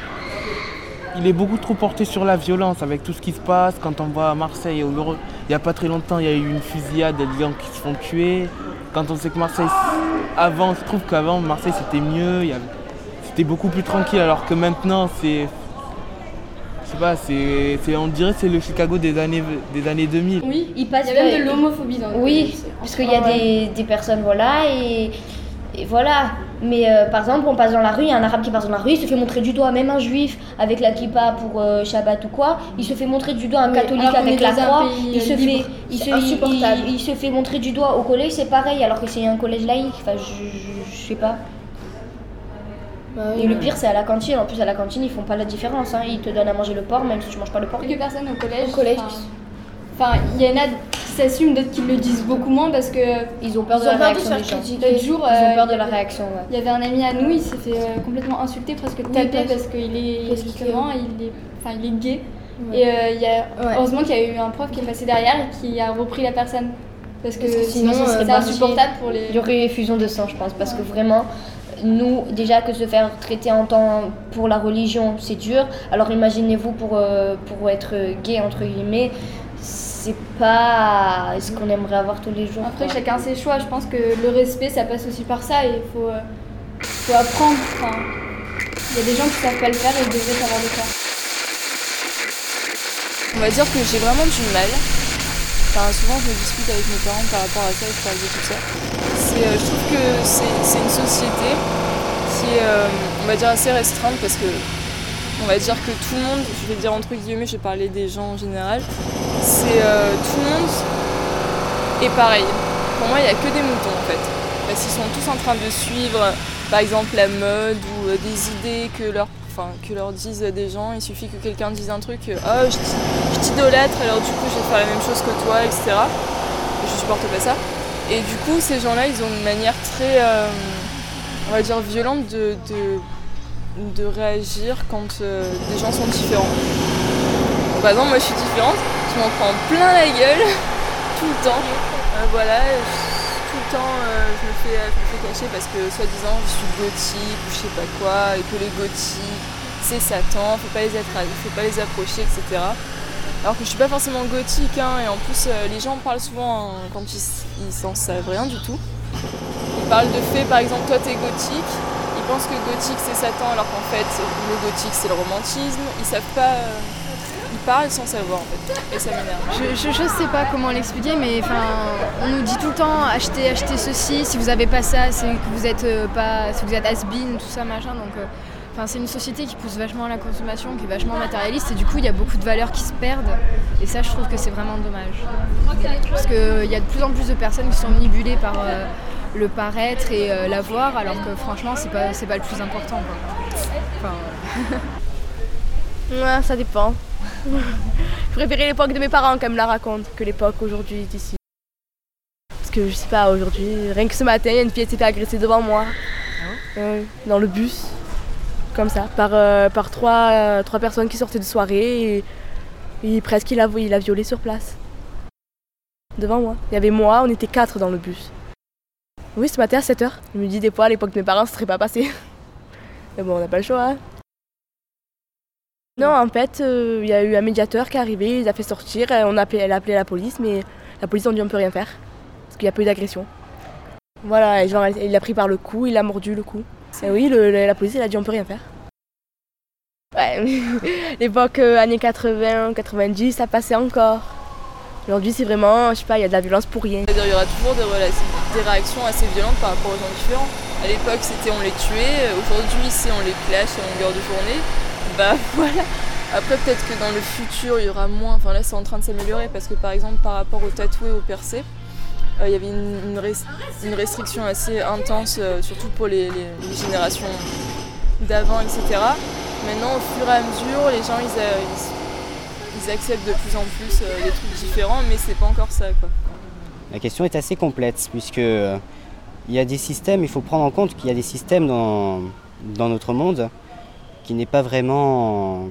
il est beaucoup trop porté sur la violence, avec tout ce qui se passe. Quand on va à Marseille, il y a pas très longtemps, il y a eu une fusillade, des gens qui se font tuer. Quand on sait que Marseille, avant, je trouve qu'avant, Marseille, c'était mieux, il y avait, c'était beaucoup plus tranquille, alors que maintenant, c'est... Je sais pas, c'est, c'est, on dirait que c'est le Chicago des années, des années deux mille. Oui, il passe. Il y a même de l'homophobie dans le Oui, pays. parce qu'il y a des, des personnes, voilà, et, et voilà. Mais euh, par exemple, on passe dans la rue, il y a un arabe qui passe dans la rue, il se fait montrer du doigt, même un juif avec la kippa pour euh, Shabbat ou quoi, il se fait montrer du doigt, un Oui, catholique alors qu'on avec est la dans un croix, pays il se, libre. fait, il, C'est se, il, insupportable. il- il se fait montrer du doigt. Au collège, c'est pareil, alors que c'est un collège laïque, enfin, je, je, je sais pas. Bah oui, Et le ouais. pire, c'est à la cantine. En plus, à la cantine, ils font pas la différence. Hein. Ils te donnent à manger le porc, même si tu manges pas le porc. Quelques personnes au collège. Au collège. Enfin, il y en a qui s'assument, d'autres qui le disent beaucoup moins parce que. Ils ont peur de ils ont la peur réaction se des faire gens. critiquer. L'autre jour, Ils ont euh, peur de il y la avait- réaction, ouais. Il y avait un ami à nous, il s'est fait euh, complètement insulter, presque taper parce- parce qu'il est parce qu'il justement, il est, enfin, il est gay. Ouais. Et euh, il y a, Ouais. heureusement qu'il y a eu un prof qui est passé derrière et qui a repris la personne. Parce que, Parce que sinon, sinon, ce serait c'est parti. insupportable pour les. Il y aurait effusion de sang, je pense, parce que vraiment, nous, déjà que se faire traiter en temps pour la religion, c'est dur. Alors imaginez-vous pour, euh, pour être gay, entre guillemets, c'est pas ce qu'on aimerait avoir tous les jours. Après, quoi. chacun ses choix. Je pense que le respect, ça passe aussi par ça et il faut, euh, faut apprendre. Enfin, il y a des gens qui savent pas le faire et ils devraient savoir le faire. On va dire que j'ai vraiment du mal. Enfin, souvent, je discute avec mes parents par rapport à ça, je parle de tout ça. C'est, euh, je trouve que c'est, c'est une société qui est, euh, on va dire, assez restreinte parce que on va dire que tout le monde, je vais dire entre guillemets, je vais parler des gens en général, c'est euh, tout le monde est pareil. Pour moi, il n'y a que des moutons en fait. Parce qu'ils sont tous en train de suivre, par exemple, la mode ou euh, des idées que leur Enfin, que leur disent des gens, il suffit que quelqu'un dise un truc, oh je, t'i- je t'idolâtre, alors du coup je vais faire la même chose que toi, et cetera. Et je supporte pas ça. Et du coup, ces gens-là, ils ont une manière très, euh, on va dire, violente de, de, de réagir quand euh, des gens sont différents. Donc, par exemple, moi je suis différente, je m'en prends plein la gueule, tout le temps. Euh, voilà, je- tout le temps euh, je, me fais, je me fais cacher parce que soi-disant je suis gothique ou je sais pas quoi, et que les gothiques c'est Satan, faut pas les, attra- faut pas les approcher, et cetera. Alors que je suis pas forcément gothique, hein, et en plus euh, les gens parlent souvent hein, quand ils, ils s'en savent rien du tout. Ils parlent de fait, par exemple, toi t'es gothique, ils pensent que gothique c'est Satan alors qu'en fait le gothique c'est le romantisme, ils savent pas. Euh, ils parlent sans savoir en fait, et ça m'énerve. Je, je, je sais pas comment l'expliquer, mais enfin, on nous dit tout le temps achetez, achetez ceci. Si vous avez pas ça, c'est que vous êtes euh, pas, si vous êtes has-been, tout ça machin. Donc, euh, enfin, c'est une société qui pousse vachement à la consommation, qui est vachement matérialiste, et du coup, il y a beaucoup de valeurs qui se perdent. Et ça, je trouve que c'est vraiment dommage, parce que il y a de plus en plus de personnes qui sont manipulées par euh, le paraître et euh, l'avoir, alors que franchement, c'est pas, c'est pas le plus important, quoi. Enfin, Ouais, ça dépend. Je préférais l'époque de mes parents quand ils me la racontent que l'époque aujourd'hui d'ici. Parce que je sais pas, aujourd'hui, rien que ce matin, il y a une fille qui s'est fait agresser devant moi. Euh, dans le bus. comme ça, par, euh, par trois, euh, trois personnes qui sortaient de soirée et, et presque il a, il a violé sur place. Devant moi. Il y avait moi, on était quatre dans le bus. Oui, ce matin à sept heures. Je me dis des fois à l'époque de mes parents, ça serait pas passé. Mais bon, on n'a pas le choix. Hein. Non, en fait, il euh, y a eu un médiateur qui est arrivé, il les a fait sortir, on a appelé, elle a appelé la police, mais la police a dit on ne peut rien faire, parce qu'il n'y a pas eu d'agression. Voilà, et genre, il l'a pris par le cou, il a mordu le cou. Et oui, le, la police elle a dit on peut rien faire. Ouais, l'époque euh, années quatre-vingts, quatre-vingt-dix, ça passait encore. Aujourd'hui, c'est vraiment, je sais pas, il y a de la violence pour rien. Il y aura toujours des, des réactions assez violentes par rapport aux gens différents. À l'époque, c'était on les tuait, aujourd'hui, c'est on les clash à longueur de journée. Bah voilà. Après, peut-être que dans le futur, il y aura moins. Enfin là, c'est en train de s'améliorer parce que par exemple, par rapport aux tatoués, aux percés, euh, il y avait une, une, rest- une restriction assez intense, euh, surtout pour les, les, les générations d'avant, et cetera. Maintenant, au fur et à mesure, les gens, ils, euh, ils, ils acceptent de plus en plus euh, des trucs différents, mais c'est pas encore ça, quoi. La question est assez complète, puisque euh, il y a des systèmes, il faut prendre en compte qu'il y a des systèmes dans, dans notre monde qui n'est pas vraiment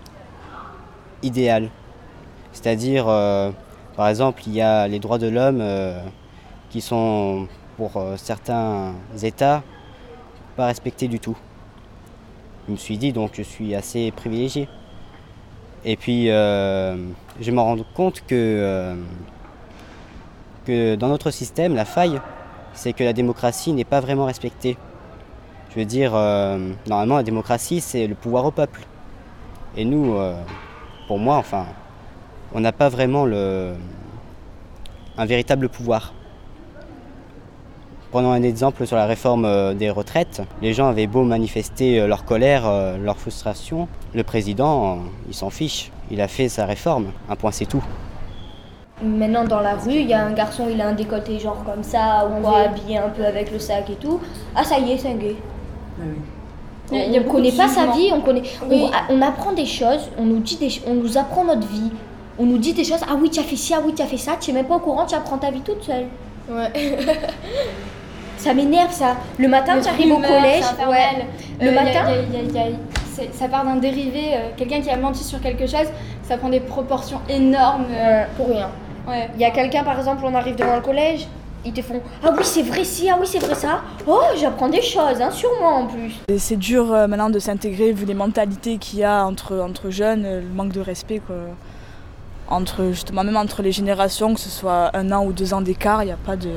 idéal. C'est-à-dire, euh, par exemple, il y a les droits de l'homme euh, qui sont, pour euh, certains États, pas respectés du tout. Je me suis dit, donc je suis assez privilégié. Et puis, euh, je me rends compte que, euh, que dans notre système, la faille, c'est que la démocratie n'est pas vraiment respectée. Je veux dire, euh, normalement, la démocratie, c'est le pouvoir au peuple. Et nous, euh, pour moi, enfin, on n'a pas vraiment le, un véritable pouvoir. Prenons un exemple sur la réforme des retraites. Les gens avaient beau manifester leur colère, leur frustration. Le président, il s'en fiche. Il a fait sa réforme. Un point, c'est tout. Maintenant, dans la rue, il y a un garçon, il a un décolleté genre comme ça, ou quoi, habillé un peu avec le sac et tout. Ah, ça y est, c'est un gay. Oui. On Il y a ne beaucoup connaît de pas sa jugements. vie, on, connaît, Oui. on, on apprend des choses, on nous, dit des, on nous apprend notre vie. On nous dit des choses, ah oui, tu as fait ci, ah oui, tu as fait ça, tu n'es même pas au courant, tu apprends ta vie toute seule. Ouais. Ça m'énerve ça. Le matin, tu arrives au rumeurs, collège, c'est infernal. ouais. Euh, Le y a- matin, y a- y a- y a- c'est- ça part d'un dérivé. euh, Quelqu'un qui a menti sur quelque chose, ça prend des proportions énormes. euh, pour rien. Ouais. Il y a quelqu'un, par exemple, on arrive devant le collège, ils te font, ah oui, c'est vrai ci, ah oui, c'est vrai ça. Oh, j'apprends des choses, hein, sur moi en plus. Et c'est dur euh, maintenant de s'intégrer vu les mentalités qu'il y a entre, entre jeunes, euh, le manque de respect quoi. Entre, justement, même entre les générations, que ce soit un an ou deux ans d'écart, il n'y a pas de,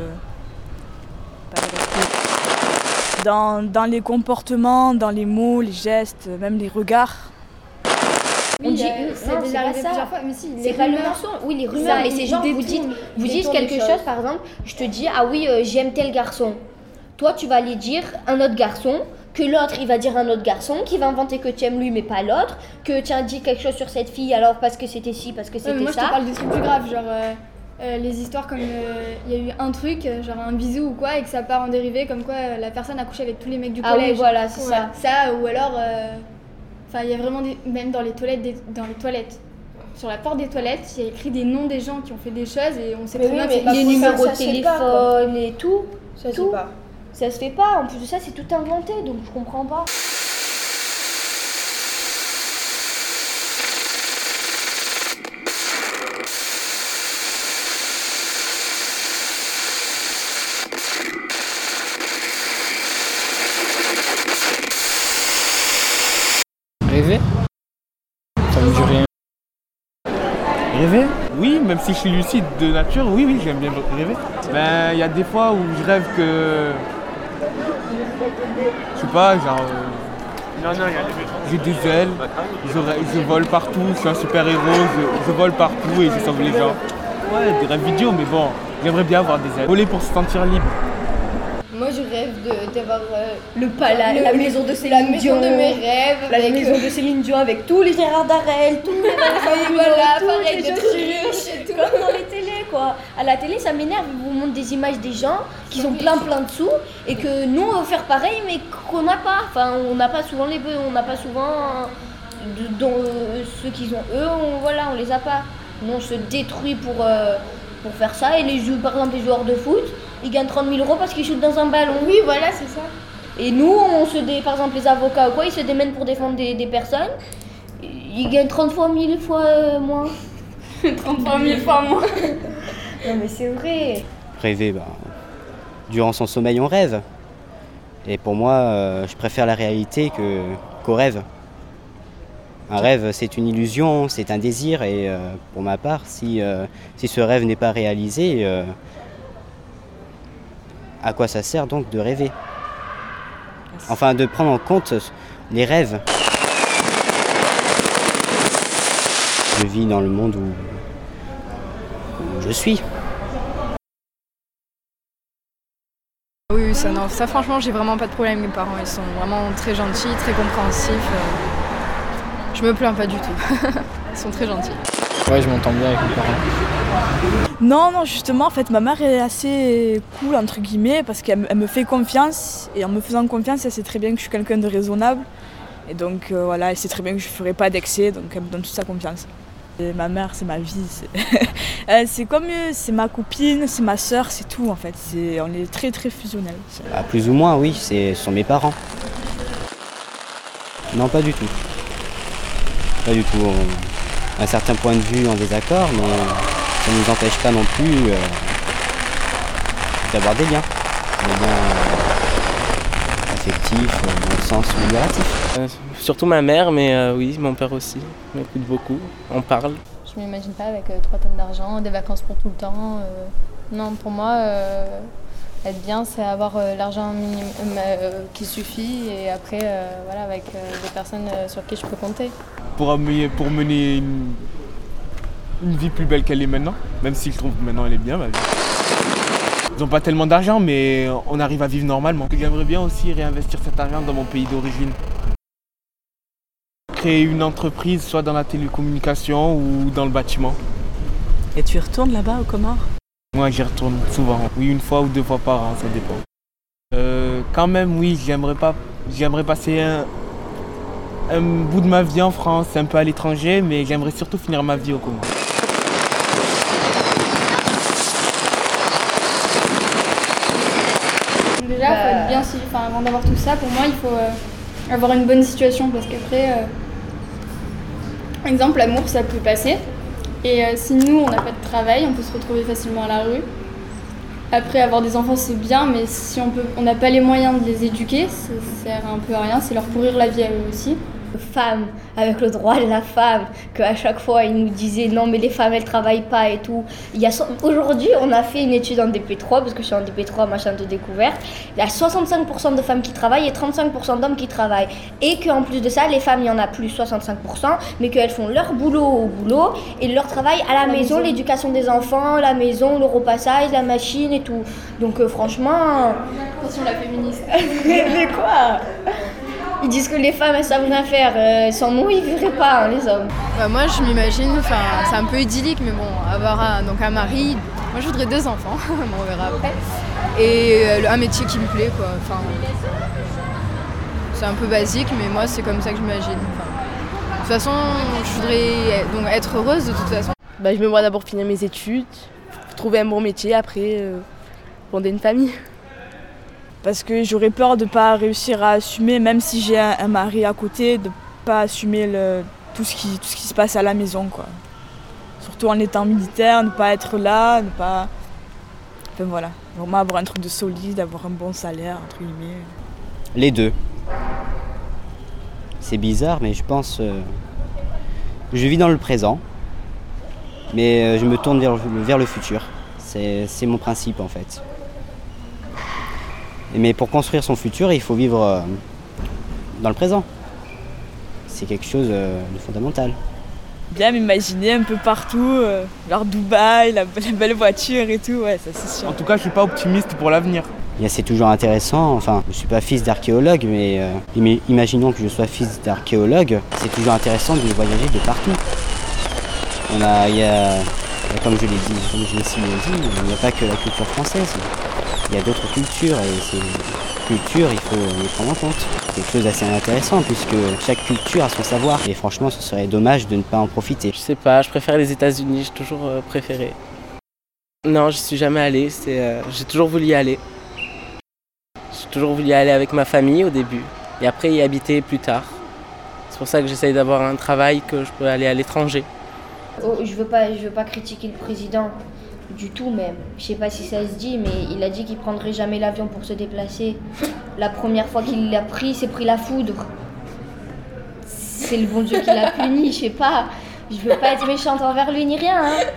pas de respect. Dans, dans les comportements, dans les mots, les gestes, même les regards. Oui, On dit, euh, non, c'est c'est déjà pas arrivé ça. plusieurs fois, mais si, C'est les pas le rumeurs. mensonge. Oui, les Ça, rumeurs, mais ils c'est genre, vous détournent, dites, ils vous dites détournent quelque les chose, choses. par exemple, je te dis, ah oui, euh, j'aime tel garçon. Toi, tu vas aller dire un autre garçon, que l'autre, il va dire un autre garçon, qui va inventer que tu aimes lui, mais pas l'autre, que tu as dit quelque chose sur cette fille, alors parce que c'était ci, parce que Ouais, c'était mais moi, je ça. te parle des trucs plus graves, genre euh, euh, les histoires comme il y a eu un truc, euh, genre un bisou ou quoi, et que ça part en dérivé, comme quoi euh, la personne a couché avec tous les mecs du Ah oui, collège. voilà, c'est ça. Ça, ou alors, euh, enfin, il y a vraiment des, même dans les toilettes, des- dans les toilettes. Sur la porte des toilettes, il y a écrit des noms des gens qui ont fait des choses et on sait Mais très oui, bien que mais c'est pas les pour ça, numéros ça de se fait pas, quoi. téléphone et tout. Ça se tout. fait pas. Ça se fait pas. En plus de ça, c'est tout inventé, donc je comprends pas. Rêver? Ça me dit rien. Rêver? Oui, même si je suis lucide de nature, oui, oui, j'aime bien rêver. Ben, il y a des fois où je rêve que. Je sais pas, genre. euh, Non, non, il y a des J'ai des ailes, je, rê- je vole partout, je suis un super héros, je, je vole partout et je sauve les gens. Ouais, des rêves vidéo, mais bon, j'aimerais bien avoir des ailes. Voler pour se sentir libre. Moi, je rêve de- d'avoir euh, Le pala, le- la le- maison de la Céline maison Dion. de mes rêves. La avec, maison euh, de Céline Dion avec tous les Gérard Darrel, tous les Oui, voilà, toutes pareil, les de chaussures, trucs et tout. comme dans les télés quoi. À la télé ça m'énerve, ils vous montrent des images des gens qui ont plein plein de sous et que nous on veut faire pareil mais qu'on n'a pas. Enfin on n'a pas souvent les bœufs, on n'a pas souvent euh, de- dont, euh, ceux qu'ils ont eux, on, voilà, on les a pas. Nous on se détruit pour, euh, pour faire ça et les jeux, par exemple les joueurs de foot, ils gagnent trente mille euros parce qu'ils shootent dans un ballon. Oui, voilà, c'est ça. Et nous, on se dé... par exemple, les avocats ou quoi, ils se démènent pour défendre des, des personnes. Ils gagnent trente fois mille fois euh, moins. trente fois mille fois moins. Non mais c'est vrai. Rêver, bah, durant son sommeil, on rêve. Et pour moi, euh, je préfère la réalité que, qu'au rêve. Un rêve, c'est une illusion, c'est un désir. Et euh, pour ma part, si, euh, si ce rêve n'est pas réalisé, euh, à quoi ça sert donc de rêver? Enfin, de prendre en compte les rêves. Je vis dans le monde où, où je suis. Oui, oui, ça, non, ça franchement, j'ai vraiment pas de problème avec mes parents. Ils sont vraiment très gentils, très compréhensifs. Je me plains pas du tout. Ils sont très gentils. Ouais, je m'entends bien avec mes parents. Non, non, justement, en fait, ma mère est assez cool, entre guillemets, parce qu'elle elle me fait confiance. Et en me faisant confiance, elle sait très bien que je suis quelqu'un de raisonnable. Et donc, euh, voilà, elle sait très bien que je ne ferai pas d'excès, donc elle me donne toute sa confiance. Et ma mère, c'est ma vie. C'est, c'est comme, c'est ma copine, c'est ma sœur, c'est tout, en fait. C'est, on est très, très fusionnels. Ah, plus ou moins, oui, c'est, ce sont mes parents. Non, pas du tout. Pas du tout. On, à un certain point de vue en désaccord, mais ça ne nous empêche pas non plus euh, d'avoir des liens. Des liens euh, affectifs, euh, dans le sens amélioratif. Euh, surtout ma mère, mais euh, oui, mon père aussi. Il m'écoute beaucoup, on parle. Je m'imagine pas avec euh, trois tonnes d'argent, des vacances pour tout le temps. Euh, non, pour moi, euh, être bien, c'est avoir euh, l'argent minimum euh, qui suffit et après, euh, voilà, avec euh, des personnes euh, sur qui je peux compter. Pour, pour mener une, une vie plus belle qu'elle est maintenant, même si je trouve que maintenant elle est bien, ma vie. Ils n'ont pas tellement d'argent, mais on arrive à vivre normalement. J'aimerais bien aussi réinvestir cet argent dans mon pays d'origine. Créer une entreprise, soit dans la télécommunication ou dans le bâtiment. Et tu y retournes là-bas aux Comores? Moi, j'y retourne souvent. Oui, une fois ou deux fois par an, ça dépend. Euh, quand même, oui, j'aimerais pas, j'aimerais passer un, un bout de ma vie en France, un peu à l'étranger, mais j'aimerais surtout finir ma vie aux Comores. Déjà, il faut être bien, enfin, avant d'avoir tout ça, pour moi, il faut euh, avoir une bonne situation parce qu'après, euh, par exemple, l'amour, ça peut passer. Et euh, si nous, on n'a pas de travail, on peut se retrouver facilement à la rue. Après, avoir des enfants, c'est bien, mais si on peut, on n'a pas les moyens de les éduquer, ça sert un peu à rien, c'est leur pourrir la vie à eux aussi. Femmes, avec le droit de la femme, qu'à chaque fois ils nous disaient non mais les femmes elles travaillent pas et tout. Il y a so- Aujourd'hui on a fait une étude en D P trois, parce que je suis en D P trois, machin de découverte. Il y a soixante-cinq pour cent de femmes qui travaillent et trente-cinq pour cent d'hommes qui travaillent. Et qu'en plus de ça, les femmes, il y en a plus, soixante-cinq pour cent, mais qu'elles font leur boulot au boulot et leur travail à la, la maison, maison, l'éducation des enfants, la maison, le repassage, la machine et tout. Donc euh, franchement... Attention la féministe. mais, mais quoi? Ils disent que les femmes elles savent rien faire, euh, sans nous ils verraient pas hein, les hommes. Bah, moi je m'imagine, enfin c'est un peu idyllique mais bon, avoir un, donc un mari, moi je voudrais deux enfants, on verra après, et euh, un métier qui me plaît quoi, enfin c'est un peu basique mais moi c'est comme ça que je m'imagine. Enfin, de toute façon je voudrais donc être heureuse de toute façon. Bah, je me vois d'abord finir mes études, trouver un bon métier, après euh, fonder une famille. Parce que j'aurais peur de ne pas réussir à assumer, même si j'ai un, un mari à côté, de ne pas assumer le, tout, ce qui, tout ce qui se passe à la maison, quoi. Surtout en étant militaire, ne pas être là, ne pas... Enfin voilà, vraiment avoir un truc de solide, avoir un bon salaire, entre guillemets. Les deux. C'est bizarre, mais je pense... Euh, je vis dans le présent, mais euh, je me tourne vers, vers le futur. C'est, c'est mon principe, en fait. Mais pour construire son futur, il faut vivre euh, dans le présent. C'est quelque chose euh, de fondamental. Bien m'imaginer un peu partout, euh, genre Dubaï, la, la belle voiture et tout, ouais, ça c'est sûr. En tout cas, je suis pas optimiste pour l'avenir. Et c'est toujours intéressant, enfin, je suis pas fils d'archéologue, mais euh, imaginons que je sois fils d'archéologue, c'est toujours intéressant de voyager de partout. On a, il y a, comme je l'ai dit, comme je l'ai si bien dit, il n'y a pas que la culture française. Il y a d'autres cultures et ces cultures, il faut les prendre en compte. C'est quelque chose d'assez intéressant puisque chaque culture a son savoir et franchement ce serait dommage de ne pas en profiter. Je sais pas, je préfère les États-Unis, j'ai toujours euh, préféré. Non, je suis jamais allé, c'est, euh, j'ai toujours voulu y aller. J'ai toujours voulu y aller avec ma famille au début et après y habiter plus tard. C'est pour ça que j'essaye d'avoir un travail que je peux aller à l'étranger. Oh, je veux pas, je veux pas critiquer le président du tout même. Je sais pas si ça se dit, mais il a dit qu'il prendrait jamais l'avion pour se déplacer. La première fois qu'il l'a pris, il s'est pris la foudre. C'est le bon Dieu qui l'a puni, je sais pas. Je veux pas être méchante envers lui ni rien. Hein.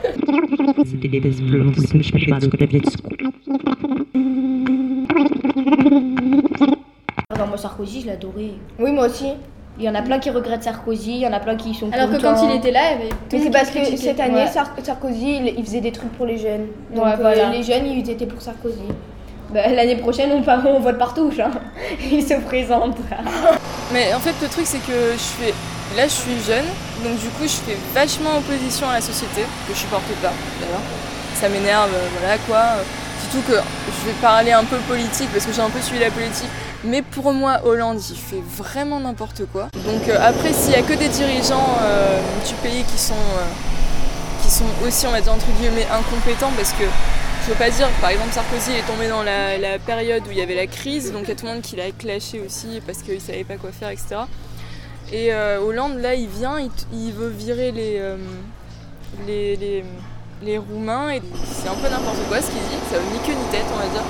Alors moi Sarkozy, je l'adorais. Oui, moi aussi. Il y en a plein qui regrettent Sarkozy, il y en a plein qui sont Alors contents. que quand il était là, il y avait Mais c'est parce que critiqué. cette année, Ouais. Sar- Sarkozy, il, il faisait des trucs pour les jeunes. Donc Ouais, euh, voilà. les jeunes, ils étaient pour Sarkozy. Bah, l'année prochaine, on, part, on vote partout. Hein. Il se présente. Mais en fait, le truc, c'est que je fais. Là, je suis jeune, donc du coup, je fais vachement opposition à la société, que je supporte pas, d'ailleurs. Ça m'énerve, euh, voilà quoi. Surtout que je vais parler un peu politique, parce que j'ai un peu suivi la politique. Mais pour moi, Hollande, il fait vraiment n'importe quoi. Donc euh, après, s'il y a que des dirigeants euh, du pays qui sont, euh, qui sont aussi, on va dire, entre guillemets, incompétents, parce que je veux pas dire, par exemple, Sarkozy est tombé dans la, la période où il y avait la crise, donc il y a tout le monde qui l'a clashé aussi, parce qu'il savait pas quoi faire, et cetera. Et euh, Hollande, là, il vient, il, il veut virer les, euh, les, les, les Roumains, et c'est un peu n'importe quoi ce qu'il dit, ça veut ni queue ni tête, on va dire.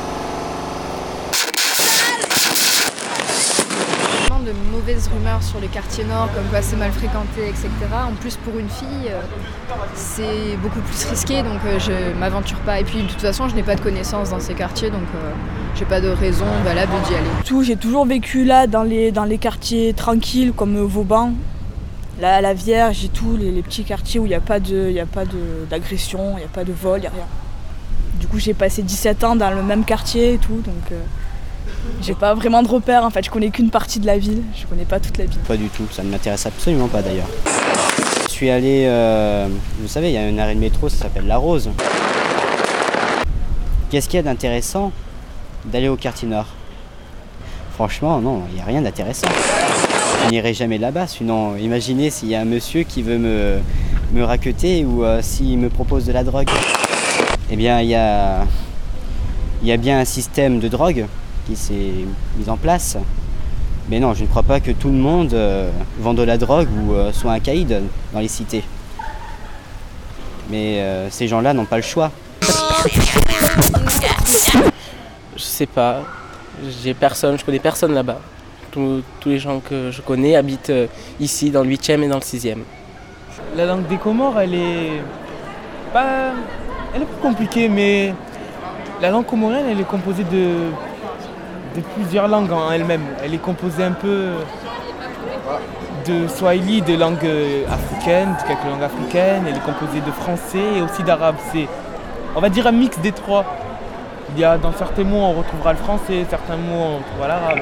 De mauvaises rumeurs sur les quartiers nord, comme quoi c'est mal fréquenté, et cetera. En plus, pour une fille, euh, c'est beaucoup plus risqué, donc euh, je m'aventure pas. Et puis, de toute façon, je n'ai pas de connaissances dans ces quartiers, donc euh, j'ai pas de raison valable d'y aller. Tout, j'ai toujours vécu là, dans les, dans les quartiers tranquilles, comme Vauban, là, à la Vierge et tout, les, les petits quartiers où il n'y a pas de, y a pas de, d'agression, il n'y a pas de vol, il n'y a rien. Du coup, j'ai passé dix-sept ans dans le même quartier et tout, donc... Euh, j'ai pas vraiment de repères en fait, je connais qu'une partie de la ville, je connais pas toute la ville. Pas du tout, ça ne m'intéresse absolument pas d'ailleurs. Je suis allé, euh, vous savez, il y a une arrêt de métro, ça s'appelle La Rose. Qu'est-ce qu'il y a d'intéressant d'aller au quartier nord? Franchement, non, il n'y a rien d'intéressant. Je n'irai jamais là-bas, sinon imaginez s'il y a un monsieur qui veut me, me racketer ou euh, s'il me propose de la drogue. Eh bien, il y a, il y a bien un système de drogue qui s'est mis en place. Mais non, je ne crois pas que tout le monde euh, vend de la drogue ou euh, soit un caïd dans les cités. Mais euh, ces gens-là n'ont pas le choix. Je sais pas, j'ai personne, je connais personne là-bas. Tous, tous les gens que je connais habitent euh, ici, dans le huitième et dans le sixième. La langue des Comores, elle est pas, elle est pas compliquée, mais la langue comorienne, elle est composée de de plusieurs langues en elle-même. Elle est composée un peu de swahili, de langues africaines, de quelques langues africaines. Elle est composée de français et aussi d'arabe. C'est, on va dire, un mix des trois. Il y a, dans certains mots, on retrouvera le français, certains mots, on retrouvera l'arabe.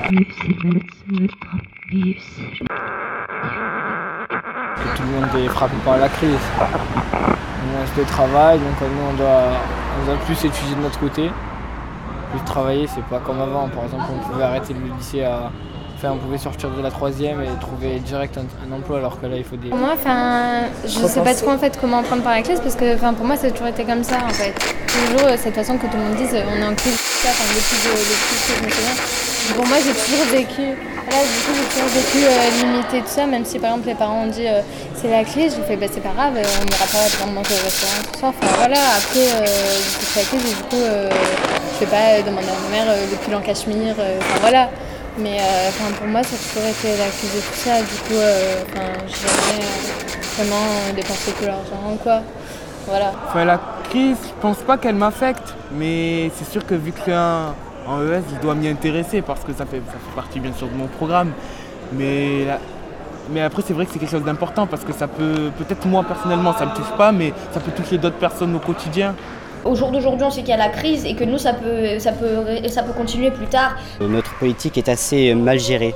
Que tout le monde est frappé par la crise. On reste de travail, donc nous, on doit, on doit plus étudier de notre côté. Plus travailler, c'est pas comme avant. Par exemple, on pouvait arrêter le lycée à... Enfin, on pouvait sortir de la troisième et trouver direct un, un emploi, alors que là, il faut des... Pour moi, enfin, je sais pas trop en fait comment prendre par la crise, parce que enfin, pour moi, ça a toujours été comme ça en fait. Toujours euh, cette façon que tout le monde dise, on est en crise, ça, enfin, depuis que je me souviens. Pour moi, j'ai toujours vécu, là, du coup, j'ai toujours vécu euh, limité tout ça, même si par exemple les parents ont dit euh, c'est la crise, j'ai fait bah c'est pas grave, euh, on n'ira pas prendre manger au restaurant, tout ça. Enfin voilà, après, euh, c'est la crise et du coup, euh, je vais pas demander à ma mère euh, le pull en cachemire, euh, enfin voilà. Mais euh, enfin, pour moi, ça a toujours été la crise de tout ça. Du coup, euh, je n'ai jamais euh, vraiment dépensé tout l'argent ou quoi. Voilà. Enfin, la crise, je pense pas qu'elle m'affecte. Mais c'est sûr que vu que je suis un, en E S, je dois m'y intéresser parce que ça fait, ça fait partie bien sûr de mon programme. Mais, la, mais après, c'est vrai que c'est quelque chose d'important parce que ça peut, peut-être moi personnellement, ça me touche pas, mais ça peut toucher d'autres personnes au quotidien. Au jour d'aujourd'hui, on sait qu'il y a la crise et que nous, ça peut, ça peut, ça peut continuer plus tard. Notre politique est assez mal gérée.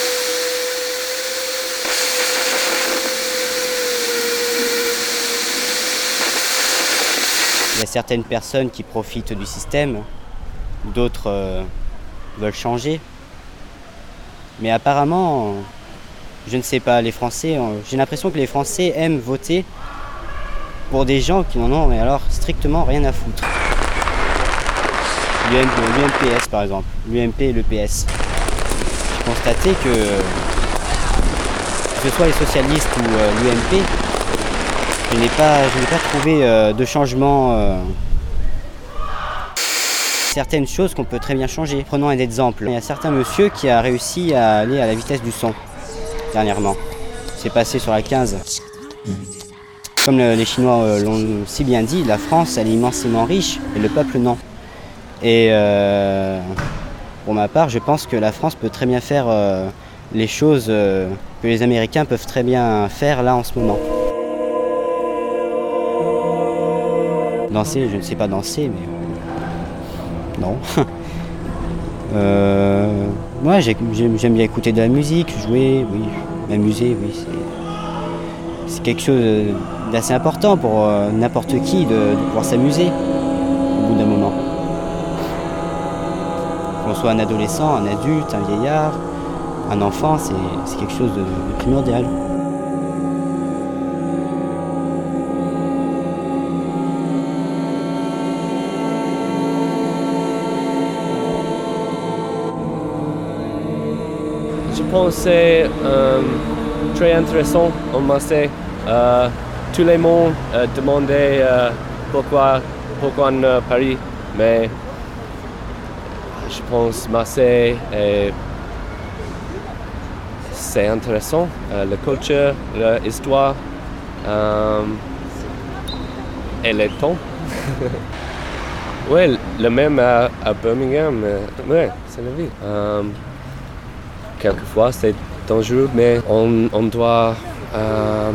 Il y a certaines personnes qui profitent du système, d'autres euh, veulent changer. Mais apparemment, je ne sais pas, les Français, j'ai l'impression que les Français aiment voter pour des gens qui n'en ont mais alors strictement rien à foutre. l'U M P S par exemple, l'U M P et le P S. J'ai constaté que, que ce soit les socialistes ou euh, l'U M P, je n'ai pas, je n'ai pas trouvé euh, de changement. Euh, certaines choses qu'on peut très bien changer. Prenons un exemple. Il y a certains monsieur qui a réussi à aller à la vitesse du son dernièrement. C'est passé sur la quinze. Comme le, les Chinois euh, l'ont si bien dit, la France elle est immensément riche et le peuple non. Et euh, pour ma part, je pense que la France peut très bien faire euh, les choses euh, que les Américains peuvent très bien faire là en ce moment. Danser, je ne sais pas danser, mais euh, non. euh, moi, j'aime, j'aime bien écouter de la musique, jouer, oui, m'amuser, oui. C'est, c'est quelque chose d'assez important pour euh, n'importe qui de, de pouvoir s'amuser au bout d'un moment. Qu'on soit un adolescent, un adulte, un vieillard, un enfant, c'est, c'est quelque chose de, de primordial. Je pense que c'est euh, très intéressant en Marseille. Euh, tout le monde euh, demandait euh, pourquoi, pourquoi en euh, Paris, mais je pense que Marseille est, c'est intéressant. Euh, la culture, l'histoire euh, et le temps. Oui, le même à, à Birmingham. Oui, c'est la vie. Euh, quelquefois c'est dangereux, mais on, on doit euh,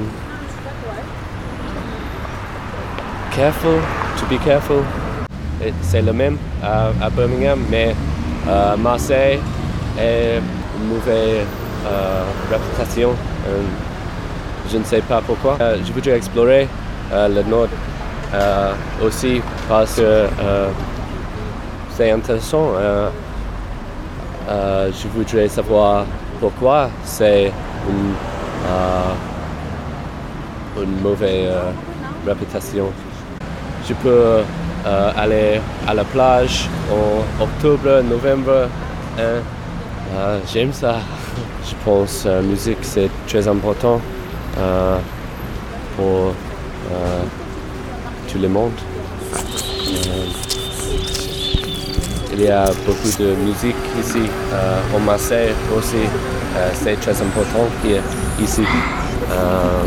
careful, to be careful. Et c'est le même à, à Birmingham, mais euh, Marseille est une mauvaise euh, réputation. Euh, je ne sais pas pourquoi. Euh, je voudrais explorer euh, le nord euh, aussi parce que euh, c'est intéressant. Euh, euh, je voudrais savoir pourquoi c'est une, euh, une mauvaise euh, réputation. Je peux euh, aller à la plage en octobre, novembre. Hein. Euh, j'aime ça. Je pense que la musique c'est très important euh, pour euh, tout le monde. Euh, il y a beaucoup de musique ici euh, en Marseille aussi. Euh, c'est très important ici. Euh,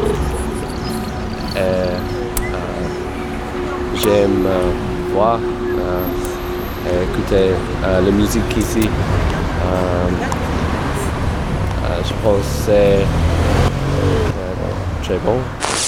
et, euh, j'aime euh, voir euh, et écouter euh, la musique ici. Euh, euh, je pense que c'est euh, très bon.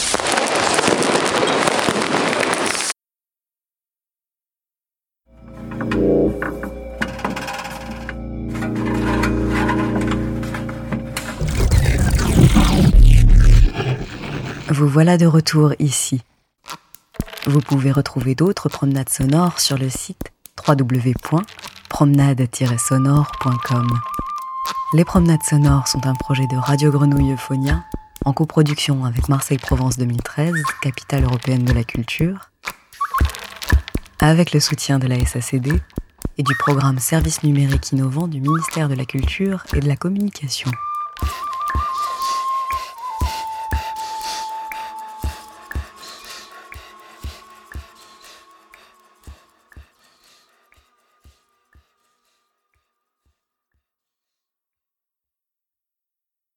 Vous voilà de retour ici. Vous pouvez retrouver d'autres promenades sonores sur le site w w w point promenade tiret sonore point com. Les promenades sonores sont un projet de Radio Grenouille Euphonia en coproduction avec Marseille-Provence deux mille treize, capitale européenne de la culture, avec le soutien de la S A C D et du programme Services numériques innovants du ministère de la Culture et de la Communication.